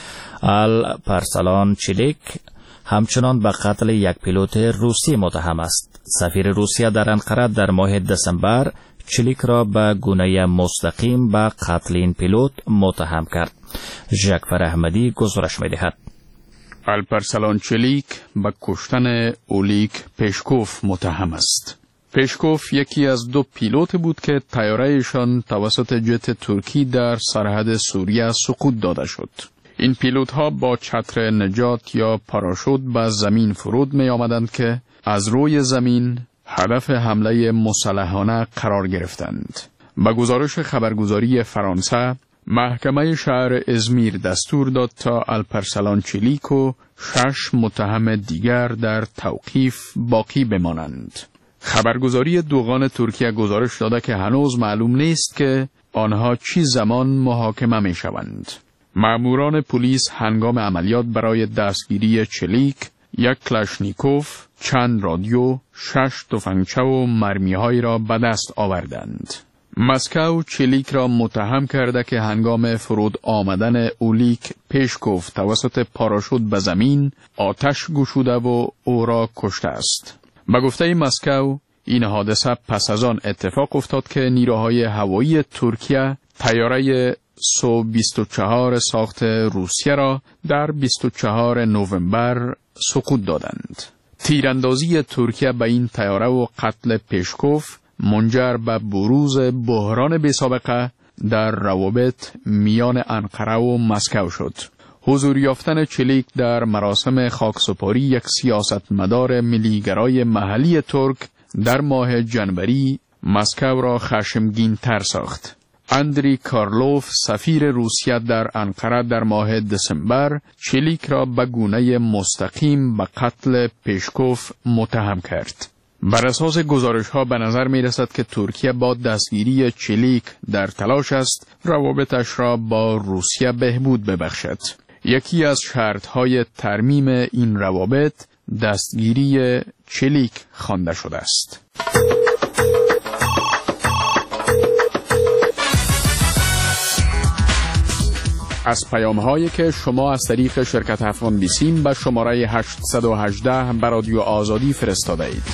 الپرسلان چلیک همچنان به قتل یک پیلوت روسی متهم است. سفیر روسیه در انقره در ماه دسامبر چلیک را به گونه مستقیم به قتل این پیلوت متهم کرد. ژکفر احمدی گزارش می‌دهد. الپرسلان چلیک به کشتن اولیک پشکوف متهم است. پشکوف یکی از 2 پیلوت بود که طیاره‌شان توسط جت ترکی در سرحد سوریه سقوط داده شد. این پیلوت‌ها با چتر نجات یا پاراشوت به زمین فرود می آمدند که از روی زمین هدف حمله مسلحانه قرار گرفتند. با گزارش خبرگزاری فرانسه، محکمه شهر ازمیر دستور داد تا الپرسلان چلیک و 6 متهم دیگر در توقیف باقی بمانند. خبرگزاری دوغان ترکیه گزارش داده که هنوز معلوم نیست که آنها چی زمان محاکمه می شوند. ماموران پلیس هنگام عملیات برای دستگیری چلیک 1 کلاشنیکوف، چند رادیو، 6 تفنگچه و مرمی‌هایی را به دست آوردند. مسکو چلیک را متهم کرده که هنگام فرود آمدن اولیک پشکوف توسط پاراشوت به زمین آتش گشوده و او را کشته است. به گفته مسکو این حادثه پس از آن اتفاق افتاد که نیروهای هوایی ترکیه طیاره سو 24 ساخت روسیه را در 24 نوامبر سقوط دادند. تیراندازی ترکیه به این طیاره و قتل پشکوف منجر به بروز بحران بی‌سابقه در روابط میان انقره و مسکو شد. حضور یافتن چلیک در مراسم خاکسپاری یک سیاستمدار ملیگرای محلی ترک در ماه جنوری مسکو را خشمگین تر ساخت. اندری کارلوف سفیر روسیه در انقره در ماه دسامبر چلیک را به گونه مستقیم به قتل پیشکوف متهم کرد. بر اساس گزارش‌ها به نظر می‌رسد که ترکیه با دستگیری چلیک در تلاش است روابطش را با روسیه بهبود ببخشد. یکی از شرط‌های ترمیم این روابط دستگیری چلیک خوانده شده است. از پیام‌هایی که شما از طریق شرکت افغان بیسیم به شماره 818 به رادیو آزادی فرستاده اید.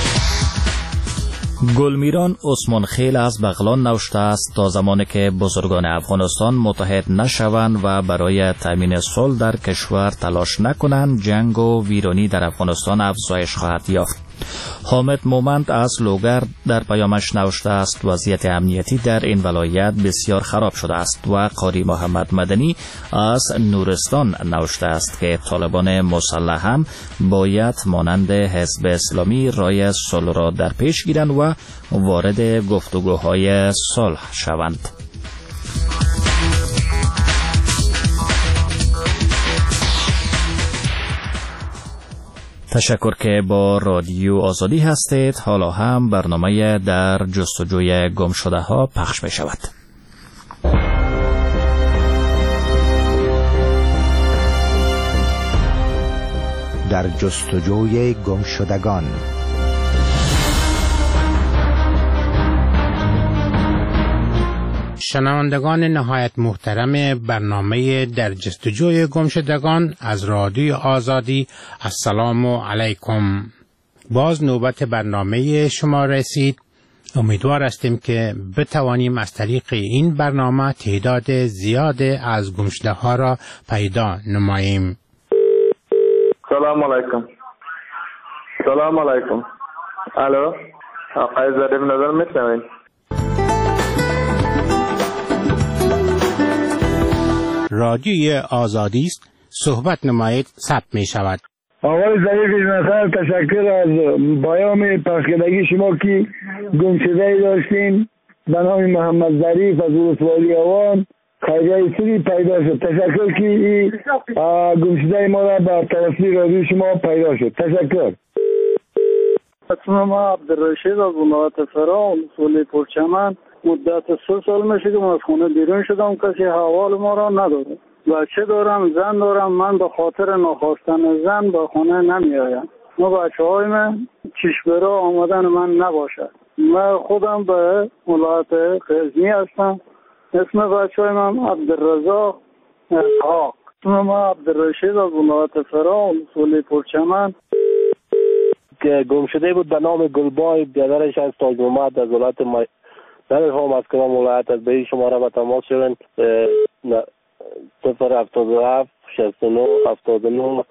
گلمیران عثمان خیل از بغلان نوشته است تا زمانی که بزرگان افغانستان متحد نشوند و برای تامین صلح در کشور تلاش نکنند، جنگ و ویرانی در افغانستان افزایش خواهد یافت. حامد مومند از لوگر در پیامش نوشته است وضعیت امنیتی در این ولایت بسیار خراب شده است. و قاری محمد مدنی از نورستان نوشته است که طالبان مسلح هم باید مانند حزب اسلامی راه صلح را در پیش گیرند و وارد گفتگوهای صلح شوند. تشکر که با رادیو آزادی هستید. حالا هم برنامه در جستجوی گم شده ها پخش می شود. در جستجوی گم شدگان. شنوندگان نهایت محترم برنامه در جستجوی گمشدگان از رادیو آزادی، السلام علیکم. باز نوبت برنامه شما رسید. امیدوار هستیم که بتوانیم از طریق این برنامه تعداد زیاد از گمشده ها را پیدا نماییم. سلام علیکم. سلام علیکم. الو، آقای ظریف نظر میشنوید؟ رادیوی آزادی است، صحبت نمایید ثبت می شود. آقای ظریف نظر، تشکر از پیام پخشیدگی شما که گمشده‌ای داشتین به نام محمد ظریف از ولسوالی آوان خیریه سری پیدا شد. تشکر که این گمشده ما را به توسط رادیو شما پیدا شد. تشکر. اسم ما عبدالرشید از ولایت فرا، ولسوالی پرچمن. مدت 3 سال میشه که من از خونه بیرون شدم، کسی حوال ما را نداره. بچه دارم، زن دارم. من به خاطر نخواستن زن به خونه نمی آیم. ما بچه های من چشبرا آمدن من نباشد. من خودم به ولایت غزنی هستم. اسم بچه های من عبدالرزاق اسحاق. اسم ما عبدالرشید از ولایت فرا، ولسوالی پرچمن. که گم شده بود به نام گلبای، برادرش از تاج محمد از ولایت نمیفهم از کدام ولایت از به شماره به تماس شدن 077 69 79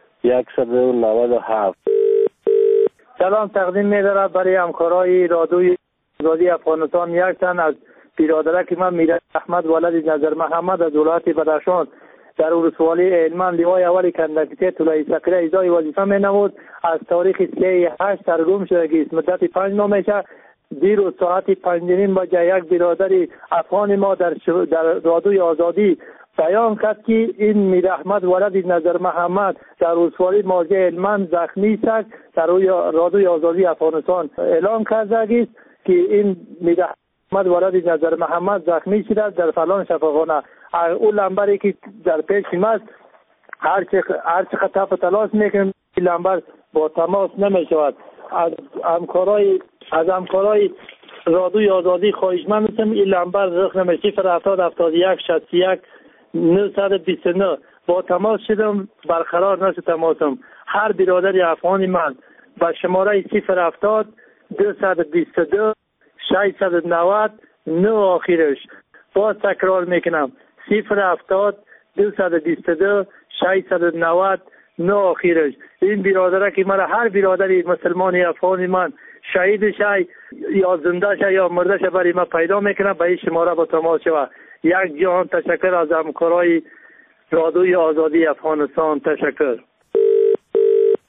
197. سلام تقدیم می‌دارم برای همکارای رادیوی آزادی افغانستان. یک تن از برادرک من میر احمد ولد نظر محمد از ولایت بدخشان در ولسوالی هلمند لیوای اول کندکتی طلای سقیره اجرای وظیفه می‌نمود. از تاریخ 3/8 سرگم شده است. مدت 5 ماه میشه. دیروز ساعت 5:30 بجه یک برادر افغان ما در رادیوی آزادی بیان کرد که این میر احمد ولد نظر محمد در ولسوالی ماضی هلمند زخمی است. در رادیوی آزادی افغانستان اعلام کرده است که این میر احمد ولد نظر محمد زخمی شده در فلان شفاخانه. اون لمبری که در پیش است هر چقدر تلاش میکنیم این لمبر با تماس نمیشود. از همکارای رادیوی آزادی خواهشمند هستم این لمبر رقم 070 71 61 929 با تماس شدم، برقرار نشد تماسم. هر برادر افغانی من با شماره 070 222 690 9 آخرش باز تکرار میکنم 070 222 690 نه آخرش. این برادره که مرا هر برادری مسلمانی افغانی من شهید شه یا زنده شه یا مرده شه برای من پیدا میکنه به این شماره با تماس شود. یک جهان تشکر از همکارای رادیوی آزادی افغانستان. تشکر.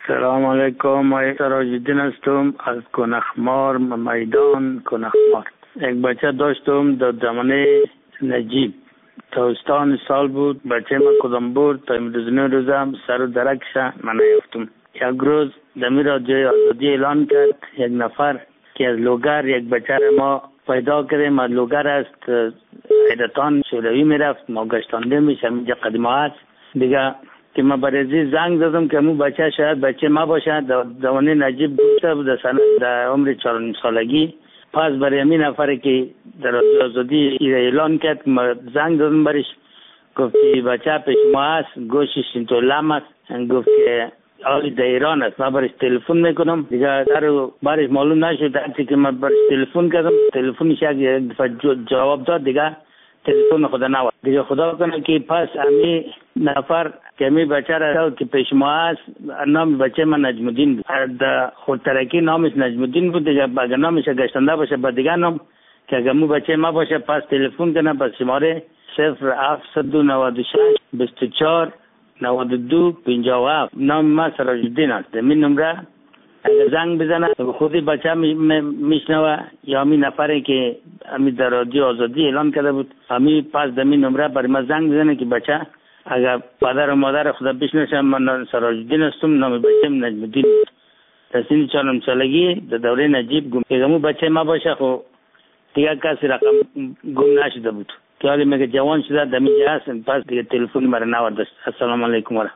سلام علیکم. ما سراج الدین هستم از کنخمار، میدان کنخمار. یک بچه داشتم در زمانه نجیب، تابستان سال بود. بچه من کدام برد تا امروزنه روزم سر و درکش من نیافتم. یک روز دمی را جای آزادی اعلان کرد. یک نفر که از لوگر یک بچه ما پیدا کردیم. از لوگر است حیرتان شوروی میرفت، ما گشتانده میشم اینجا قدیمه هست دیگه. که من برای زنگ زدم که مو بچه شاید بچه ما باشه. زمانه نجیب گفته بود در عمر 4 سالگی. پس برای همین نفر که در آزادی اعلان کرد زنگ دادم برش، گفت که بچه پیش ما هست، گوشش اینطور لم است. گفت که حالی در ایران است. من برش تلفن میکنم دیگه، در برش معلوم نشد. هرچی که من برش تلفن کردم تلفنش یک دفعه جواب داد دیگه تلفن خدا نواد دیگه. خدا کنه که پس امی نفر که امی بچه را که پیش ما هست، نام بچه من نجم الدین بود. در خودترکی نامش نجم الدین بود دیگه. اگر نامش گشتنده باشه با دیگه نام که اگر مو بچه ما باشه پس تلفن کنه پس شماره 0796 24 92 57. نام ما سراج الدین است. می نمره اگر زنگ بزنه خودی بچه میشنوه یا امی نفری که امی در رادیو آزادی اعلان کرده بود امی پس دمی نمره برای ما زنگ بزنه که بچه اگر پدر و مادر خدا بشناسه من سراج الدین هستم، نام بچه نجم الدین بود. در سن 4 سالگی در دوره نجیب گم که مو بچه ما باشه خو دیگه کسی رقم گم نشده بود که حالی میگه جوان شده دمی هست. پس دیگه تلفن مرا نوردست. السلام علیکم ورحمت.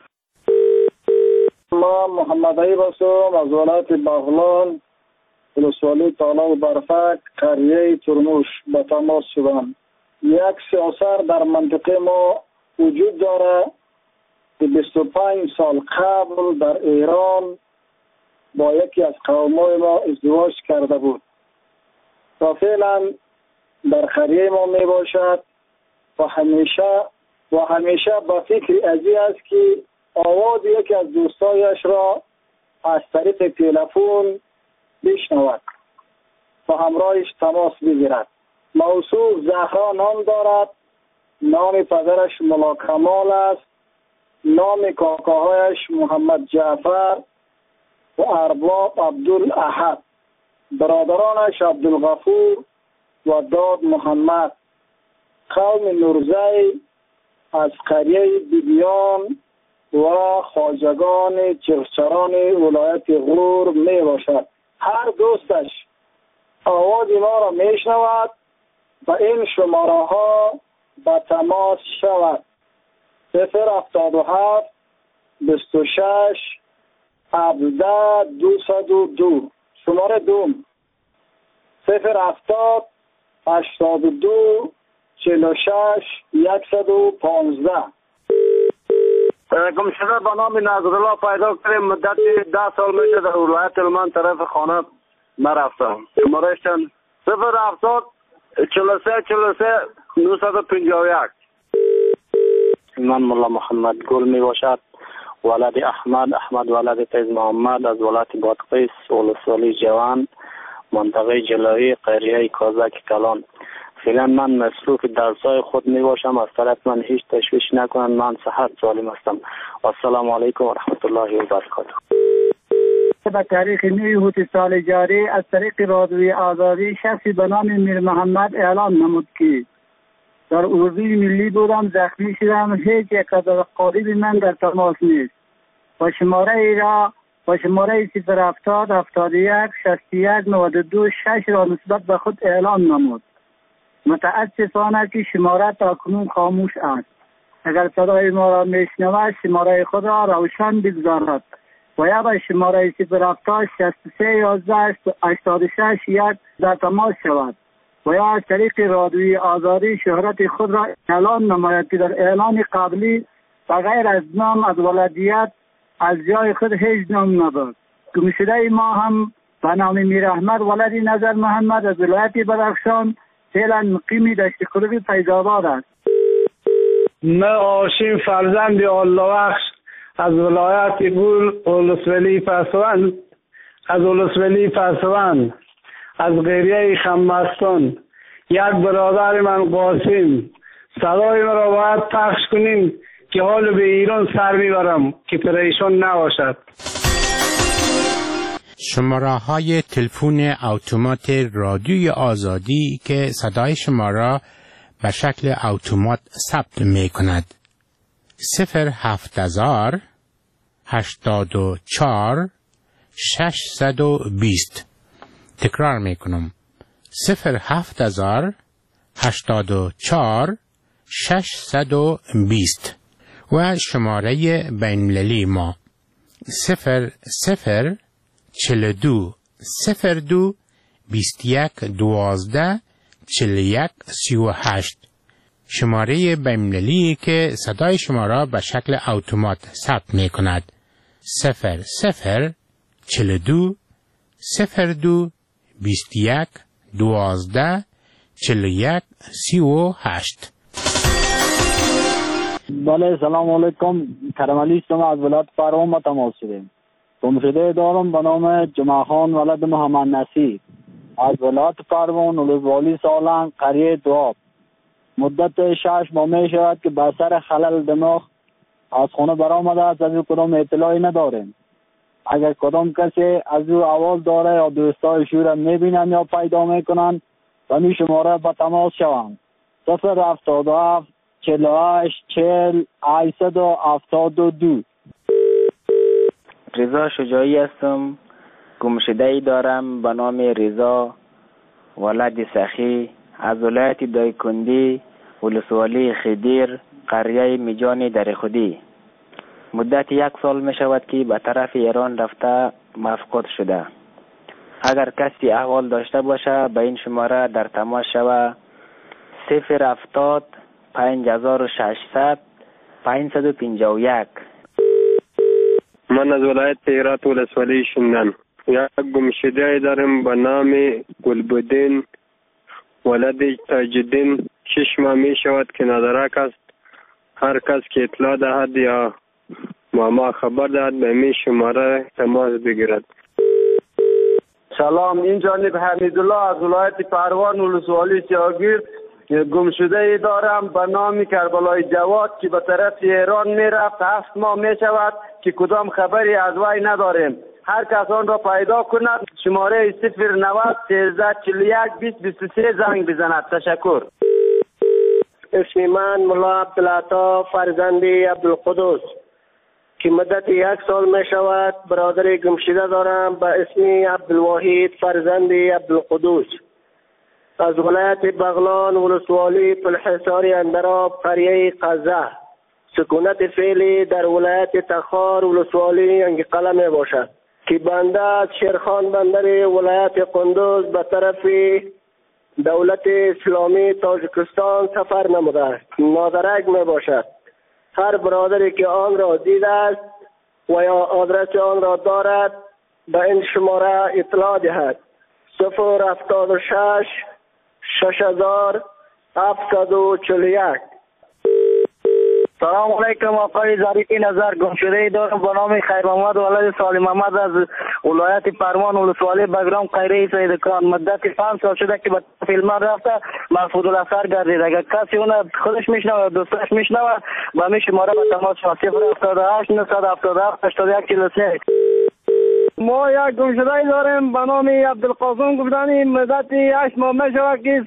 ما محمد عیب هستم از ولایت بغلان، ولسوالی تالاب برفک، قریه ترموش به تماس شدم. یک سیاست در منطقه ما وجود داره که 25 سال قبل در ایران با یکی از قومای ما ازدواج کرده بود و فعلا در قریه ما می باشد و همیشه با فکر ازی است که آواز یکی از دوستایش را از طریق تلفن بشنود و همراهش تماس بگیرد. موصوف زهرا نام دارد، نام پدرش ملا کمال است، نام کاکاهایش محمد جعفر و ارباب عبدالاحد، برادرانش عبدالغفور و داد محمد. قوم نورزی از قریه بیبیان و خواجگان چغچران ولایت غرور می باشد. هر دوستش آواز ما را می شنود و این شماره ها به تماس شود. 077 26 17 202 شماره دوم 070 82 46 115. گم شده به نام نظرالله پیدا کردیم. مدت 10 سال میشه در ولایت هلمند طرف خانه نرفتم. شمارهش 070 43 43 951. من ملا محمد گل می باشد، ولد احمد ولد تیز محمد از ولایت بادغیس، ولسوالی جوان، منطقه جلوی، قریه کازک کلان. فعلا من مصروف درسای خود می باشم. از طرف من هیچ تشویش نکنند. من صحت سالم هستم. السلام علیکم و رحمت الله و برکاته. به تاریخ 9 سال جاری از طریق رادیوی آزادی شخصی به نام میر محمد اعلام نمود که در اردوی ملی بودم، زخمی شدم، هیچ یک قدر قریب من در تماس نیست و شماره 070 71 61 92 6 را نسبت به خود اعلام نمود. متاسفانه که شماره تاکنون خاموش است. اگر صدای ما را میشنود شماره خود را روشن بگذارد و یا به شماره 070 63 11 86 1 در تماس شود و یا از طریق رادیوی آزادی شهرت خود را اعلان نماید که در اعلان قبلی بغیر از نام از ولادیت از جای خود هیچ نام نداد. گمشده ما هم به نام میر احمد ولد نظر محمد از ولایت بدخشان فعلا مقیم دشت قلوب فیض‌آباد است. من آشیم فرزند الله بخش از ولایت گول ولسوالی پسوند از قریه خمستان. یک برادر من قاسم صدای من را باید پخش کنین که حال به ایران سر میبرم که پریشان نباشد. شماره های تلفن اتومات رادیوی آزادی که صدای شما را به شکل اتومات ثبت می کند. 07000 84 620. تکرار می کنم. 07000 84 620 و شماره بین‌المللی ما 0042 02 21 12 41 38. شماره بین‌المللی که صدای شما را به شکل اتومات ثبت می کند. 0042 02 21 12 41 38. بله سلام علیکم. کرم علی هستم از ولایت فرمان با تماس شدیم. گمشده دارم به نام جمعه خان ولد محمد نصیر از ولایت فرمان ولسوالی سالنگ قریه دواب. مدت 6 ماه می شود که به اثر خلل دماغ از خانه برآمده است. از او کدام اطلاعی نداریم. اگر کدام کسی از او احوال داره یا دوستای شور می بینن یا پیدا می کنن و می شماره به تماس شوند. 077 48 40 872. رضا شجاعی هستم. گمشده ای دارم به نام رضا ولد سخی از ولایت دایکندی ولسوالی خدیر قریه میجان در خودی. مدت 1 سال می شود که به طرف ایران رفته مفقود شده. اگر کسی احوال داشته باشه به این شماره در تماس شوه. 070 5600 551. من از ولایت هرات ولسوالی شمنان یک گمشده دارم به نام گلبدین ولد تاجدین. 6 ماه می شود که ندارک است. هر کس که اطلاع دهد یا ما خبر دهد به می شماره تماس بگیرد. سلام، این جانب حمیدالله از ولایت پروان ولسوالی سیاگیر گمشده ای دارم به نام کربلای جواد که به طرف ایران می رفت. 7 ماه می شود که کدام خبری از وی نداریم. هر کس آن را پیدا کند شماره 090 13 41 20 23 زنگ بزند. تشکر. اسم من ملا عبدالعطا فرزندی عبدالقدوس که مدت 1 سال می شود برادر گمشده دارم به اسم عبدالواحد فرزندی عبدالقدوس از ولایت بغلان ولسوالی پلحصار اندراب قریه قزه. سکونت فعلی در ولایت تخار ولسوالی انگقله می باشد که بنده از شیرخان بندر ولایت قندوز به طرف دولت اسلامی تاجیکستان سفر نموده نادرک می باشد. هر برادری که آن را دیده است و یا آدرس آن را دارد به این شماره اطلاع دهد. 076 6741. سلام علیکم آقای ظریفی نظر. گمشده ای دارم به نام خیر محمد ولد سالم محمد از ولایت پروان ولسوالی بگرام قریه سیدکان. مدت 5 سال شده که به فیلم رفته محفوظ الاثر گردید. اگر کسی اون خودش میشنوه یا دوستش میشنوه با می شماره به تماس شما 078 977 81 43. ما یک گمشده ای داریم به نام عبدالقاسم گفتنی. مدت 8 ماه می شود که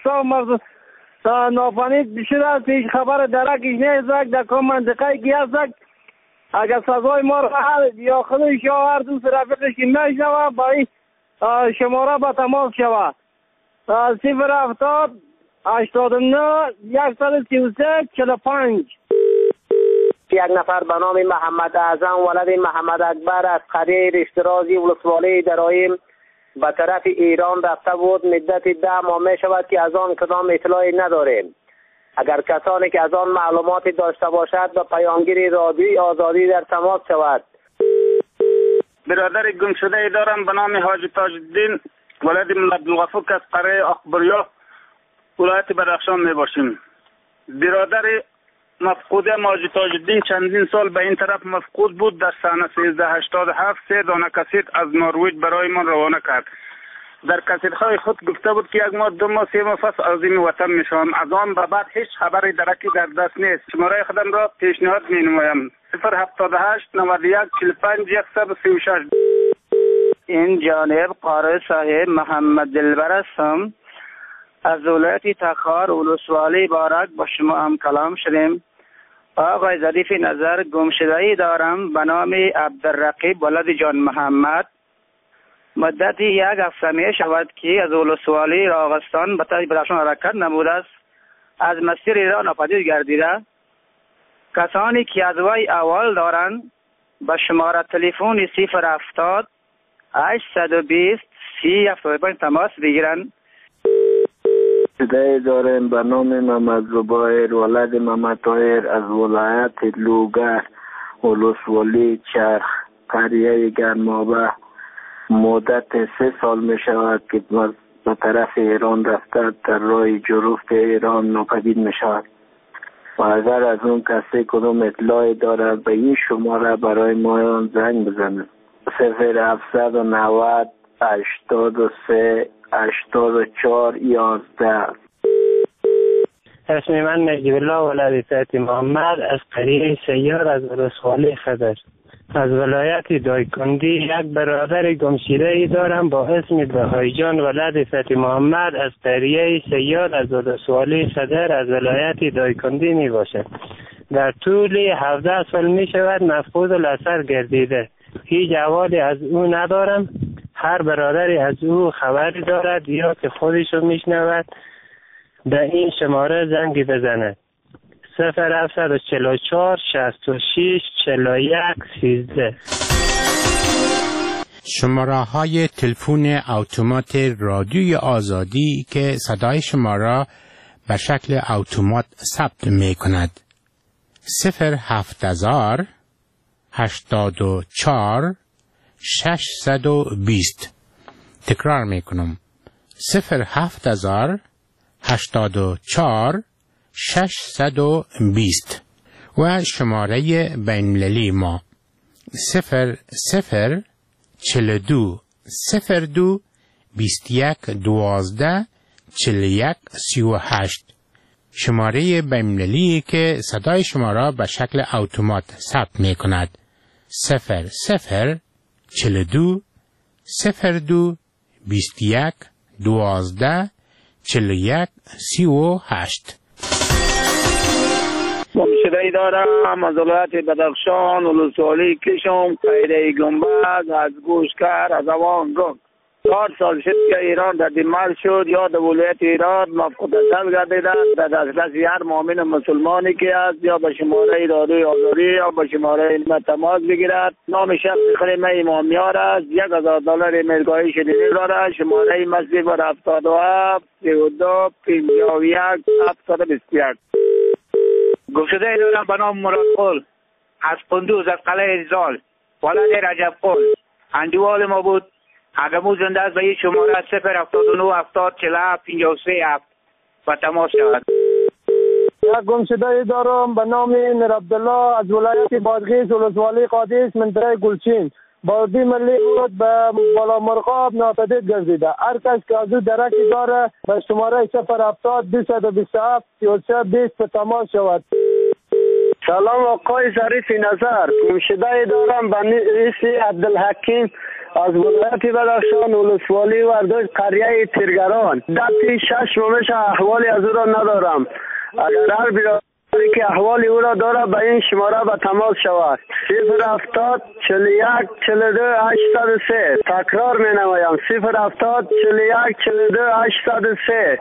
نافنید شده است. هیچ خبر درکش نیست. در کام منطقه کی هست. اگر سزای ما را یا خودش یا هر دوست رفیقش که میشنوه با این شماره به تماس شود. 070 89 133 45. یک نفر به نام محمد اعظم ولد محمد اکبر از قریه رشترازی ولسوالی درایم به طرف ایران رفته بود. مدت 10 ماه می شود که از آن کدام اطلاعی نداریم. اگر کسانی که از آن معلوماتی داشته باشد به پیامگیر رادیوی آزادی در تماس شود. برادر گمشده ای دارم به نام حاجی تاج‌الدین ولد ملا عبدالغفور که از قریه اخبریا ولایت بدخشان می باشیم. برادر مفقود حاجی تاج‌الدین چندین سال به این طرف مفقود بود. در سال 1387 3 دانه کاسیت از نروژ برای من روانه کرد. در کاسیت‌های خود گفته بود که 1 ماه 2 ماه 3 ماه پس عظیم وطن میشوم. از آن به بعد هیچ خبری درکی در دست نیست. شماره خودم را پیشنهاد می نمایم. 078 91 45 136. این جانب قاری صاحب محمد دلبر هستم از ولایت تخار ولسوالی بارک با شما هم کلام شدیم. آقای ظریف نظر گمشده‌ای دارم به نام عبدالرقیب ولد جان محمد. مدتی 1 هفته می شود که از ولسوالی راغستان به طرف بدخشان حرکت نموده است. از مسیر را ناپدید گردیده. کسانی که از وی احوال دارند به شماره تلفن 070 820 3075 تماس بگیرند. صدای دارم به نام محمد زبایر ولد محمد طاهر از ولایت لوگر ولسوالی چرخ قریه گرمابه. مدت 3 سال می شود که به طرف ایران رفته در راه جرفت ایران ناپدید می شود و اگر از اون کسی کدام اطلاعی داره به این شماره برای ما زنگ بزنه. 0790 83 84 11. اسم من نجیب الله ولد فاطی محمد از قریه سیار از ولسوالی خدر از ولایت دایکندی. یک برادر گمشده ای دارم با اسم بهایی جان ولد فاطی محمد از قریه سیار از ولسوالی خدر از ولایت دایکندی می باشد. در طول 17 سال می شود مفقود الاثر گردیده. هیچ احوالی از او ندارم. هر برادری از او خبری دارد یا که خودشو میشنود به این شماره زنگ بزند. 0744 66 41 13. شماره های تلفن اتومات رادیوی آزادی که صدای شما را به شکل اتومات ثبت می کند. 07000 84 620. تکرار می کنم. 07000 84 620 و شماره بین‌المللی ما 0042 02 21 12 41 38. شماره بین‌المللی که صدای شما را به شکل اتومات ثبت می کند. 0042 02 21 12 41 38. گمشده‌ای دارم از ولایت بدخشان ولسوالی کشم قریه گنبد از گوشکر از اوان گم. 4 سال شد که ایران در دیمال شد یا در ولایت ایران مفقود اصل گردیده در دسترس هر مؤمن مسلمانی که است یا به شماره رادیوی آزادی یا به شماره ما تماس بگیرد. نام شخص خریم امامیار است. $1000 امریکایی شدیدی دارد. شماره مسجد بر 77 32 51 721. گمشده‌ای دارم به نام مراد قل از قندوز از قلعه زال ولد رجب قل. اندوال ما بود. اگر مو زنده است به این شماره 079 70 47 53 7 و تماس شود. یک گمشده‌ای دارم به نام میر عبدالله از ولایت بادغیس ولسوالی قادس منطقه گلچین. بادی ملی بود به بالا مرغاب ناپدید گردیده. هر کس که از او درکی داره به شماره 070 227 33 20 به تماس شود. سلام آقای ظریف نظر. گمشده‌ای دارم به اسم عبدالحکیم از ولایت بدخشان ولسوالی وردوش قریه تیرگران. دتی 6 ماه احوالی از او را ندارم. اگر هر برادری که احوالی او را داره به این شماره به تماس شود. 070 41 42 803. تکرار می نمایم. 070 41 42 803.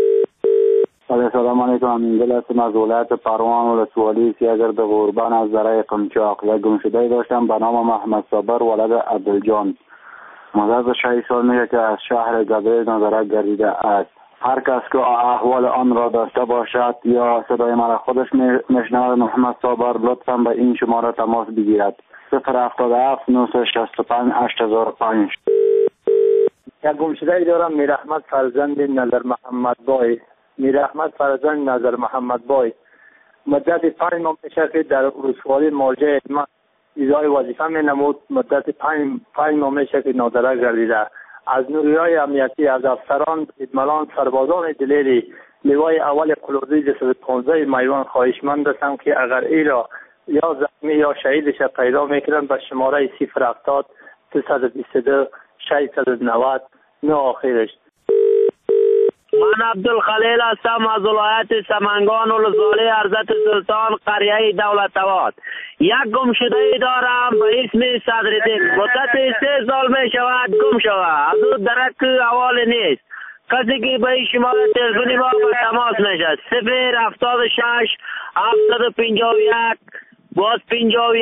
سلام علیکم. امین هستم از ولایت پروان ولسوالی سیاگرد قربان از ذره قمچاق. یک گمشده‌ای داشتم به نام محمد صابر ولد عبدالجان. مدت 6 سال میشه که از شهر گبریل نظارت گردیده است. هر کس که احوال آن را داشته باشد یا صدای مرا خودش میشنود محمد صابر لطفا به این شماره تماس بگیرد. 077 965 8005. یک گمشده‌ای دارم میر احمد فرزند نظر محمد بای. میر احمد فرزند نظر محمد بای مدت 5 ماه میشه که در ولسوالی مرجع خدمت اجرای وظیفه می نمود. مدت 5 ماه میشه که نادره گردیده. از نیروهای امنیتی از افسران ادمالان سربازان دلیری لیوای اول قلوزی 215 میوان خواهشمند هستم که اگر ای را یا زخمی یا شهیدش پیدا میکنن به شماره 070 322 690 نه آخرش. من عبدالخلیل هستم از ولایت سمنگان ولسوالی حضرت سلطان قریه دولت‌آباد. یک گمشده دارم به اسم صدرالدین. مدت 3 سال می شود گم شده. از او درک حواله نیست. کسی که به شماره تلفنی ما به تماس میشه 076 751 باز 51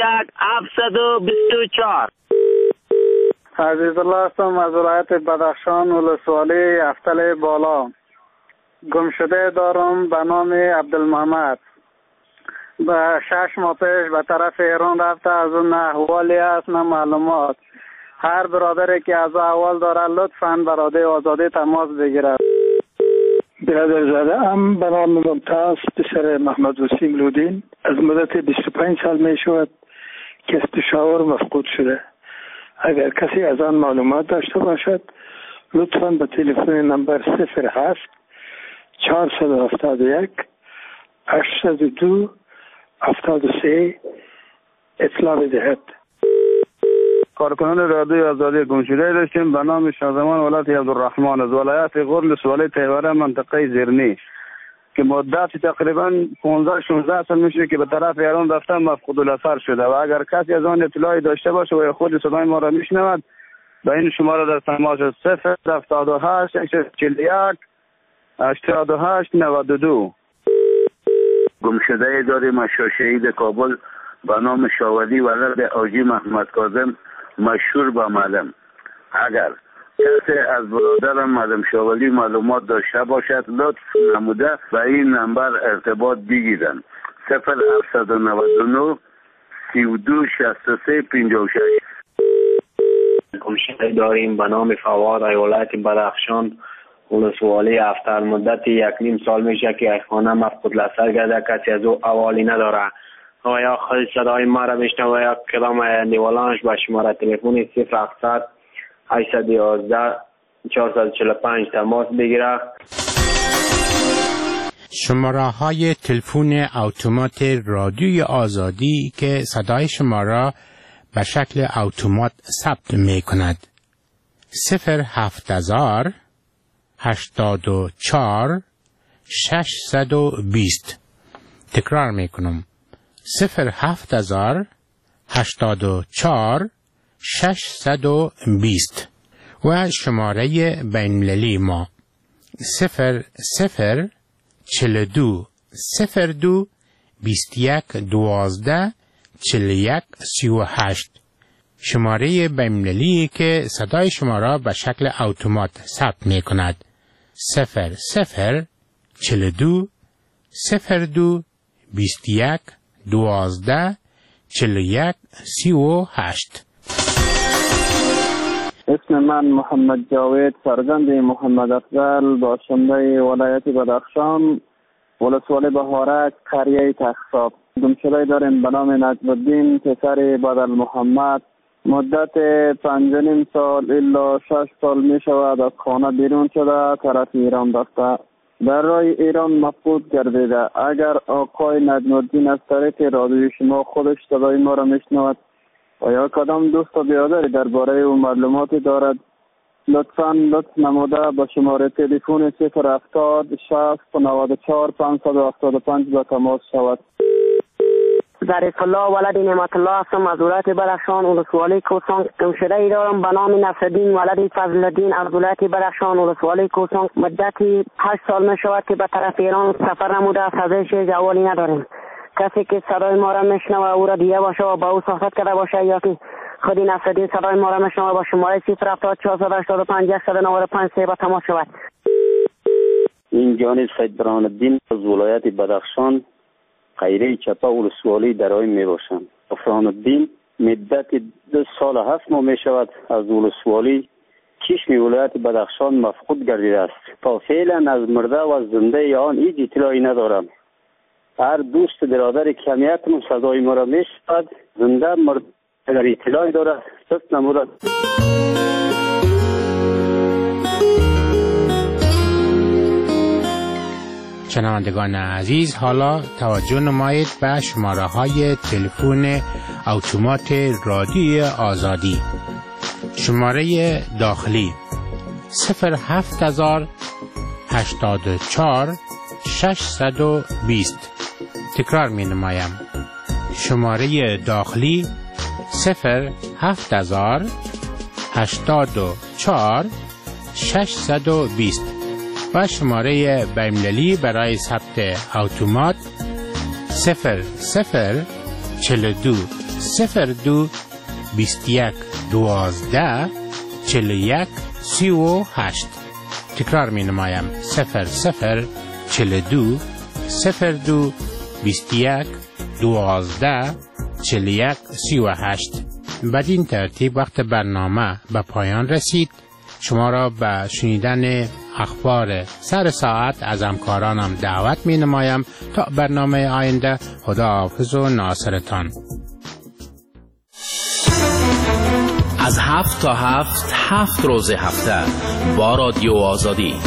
724. عزیز الله هستم از ولایت بدخشان ولسوالی افتل بالا. گمشده دارم به نام عبدالمحمد. به 6 ماه پیش به طرف ایران رفته. از اون نه احوالی است نه معلومات. هر برادری که از احوال داره لطفاً برادر آزادی تماس بگیرد. برادر زاده ام به نام ممتاز پسر محمد وسیم لودین. از مدت 25 سال می شود که از پشاور مفقود شده. اگر کسی از آن معلومات داشته باشد لطفاً به تلفن نمبر 07 471 802 73 اطلاع بدهد. کارکنان رادیوی آزادی گمشده داشتیم به نام شازمان ولایت عبدالرحمن از ولایت غور ولسوالی تیوره منطقه زیرنی که مدت تقریبا 15-16 سال میشه که به طرف ایران رفته مفقود الاثر شده و اگر کسی از آن اطلاعی داشته باشه و خود صدای ما را میشنود به این شماره در تماس 078 41 88 92. گمشده داریم از شهید کابل به نام شاودی ولد آجی محمد کاظم مشهور با معلم. اگر کسی از برادرم معلم شاولی معلومات داشته باشد لطف نموده به این نمبر ارتباط بگیرند 0799 32 63 56. گمشده داریم به نام فواد ولایت بدخشان ولسوالی افتر. مدت 1.5 سال میشه که خانه مفقود الاثر گرده. کسی از او احوالی نداره. یا خود صدای ما را بشنوه یا کلام نیولانش به شماره تلفن 0700 811 445 تماس بگیره. شماره های تلفن اتومات رادیوی آزادی که صدای شما را به شکل اتومات ثبت می کند 07000 84 620. تکرار می کنم 07000 84 620 و شماره بین‌المللی ما 00 42 02 21 12 41 38. شماره بین‌المللی که صدای شما را به شکل اتومات ثبت می کند 00 42 02 21 12 41 38. اسم من محمد جاوید فرزند محمد افضل باشنده ولایت بدخشان ولسوالی بهارک قریه تخصاب. گمشده داریم به نام نجم الدین پسر بدل محمد. مدت 5.5 سال الا 6 سال می شود از خانه بیرون شده طرف ایران رفته. در راه ایران مفقود گردیده. اگر آقای نجم الدین از طریق رادیوی شما خودش صدای ما را میشنود و یا کدام دوست و برادری درباره او معلوماتی دارد لطفاً لطف نموده با شماره تلفن 070 60 94 575 به تماس شود. ظریف الله ولد نعمت الله هستم از ولایت بدخشان ولسوالی کوسان. گمشده ای دارم به نام نصرالدین ولد فضل الدین از ولایت بدخشان ولسوالی کوسان. مدتی 8 سال می شود که به طرف ایران سفر نموده. از ازش جوالی نداریم. کسی که صدای ما را میشنوه او را دیده باشه و با او صحبت کرده باشه یا که خودی نصرالدین صدای ما را میشنوه با شماره 070 485 195 3 با تماس شود. این جانب سید برهان الدین از ولایت بدخشان قیره چپه ولسوالی درای می باشم. برهان الدین مدت 2 سال 7 ماه می شود از ولسوالی چشم ولایت بدخشان مفقود گردیده است. تا فعلا از مرده و زنده آن هیچ اطلاعی ندارم. هر دوست برادر کمیتمون صدای ما را میشنود زنده مرد اگر اطلاعی دارد سست نمورد. شنوندگان عزیز حالا توجه نمایید به شماره های تلفن اتومات رادیوی آزادی شماره داخلی 07084 620. تکرار می نمایم. شماره داخلی 07084 620 و شماره بین‌المللی برای ثبت اتومات 0042 02 21 12 41 38. تکرار می نمایم. 0042 02 21 12 41 38. بدین ترتیب وقت برنامه به پایان رسید. شما را به شنیدن اخبار سر ساعت از همکارانم دعوت می نمایم. تا برنامه آینده، خداحافظ و ناصرتان. از 7 تا 7 روز هفته با رادیو آزادی.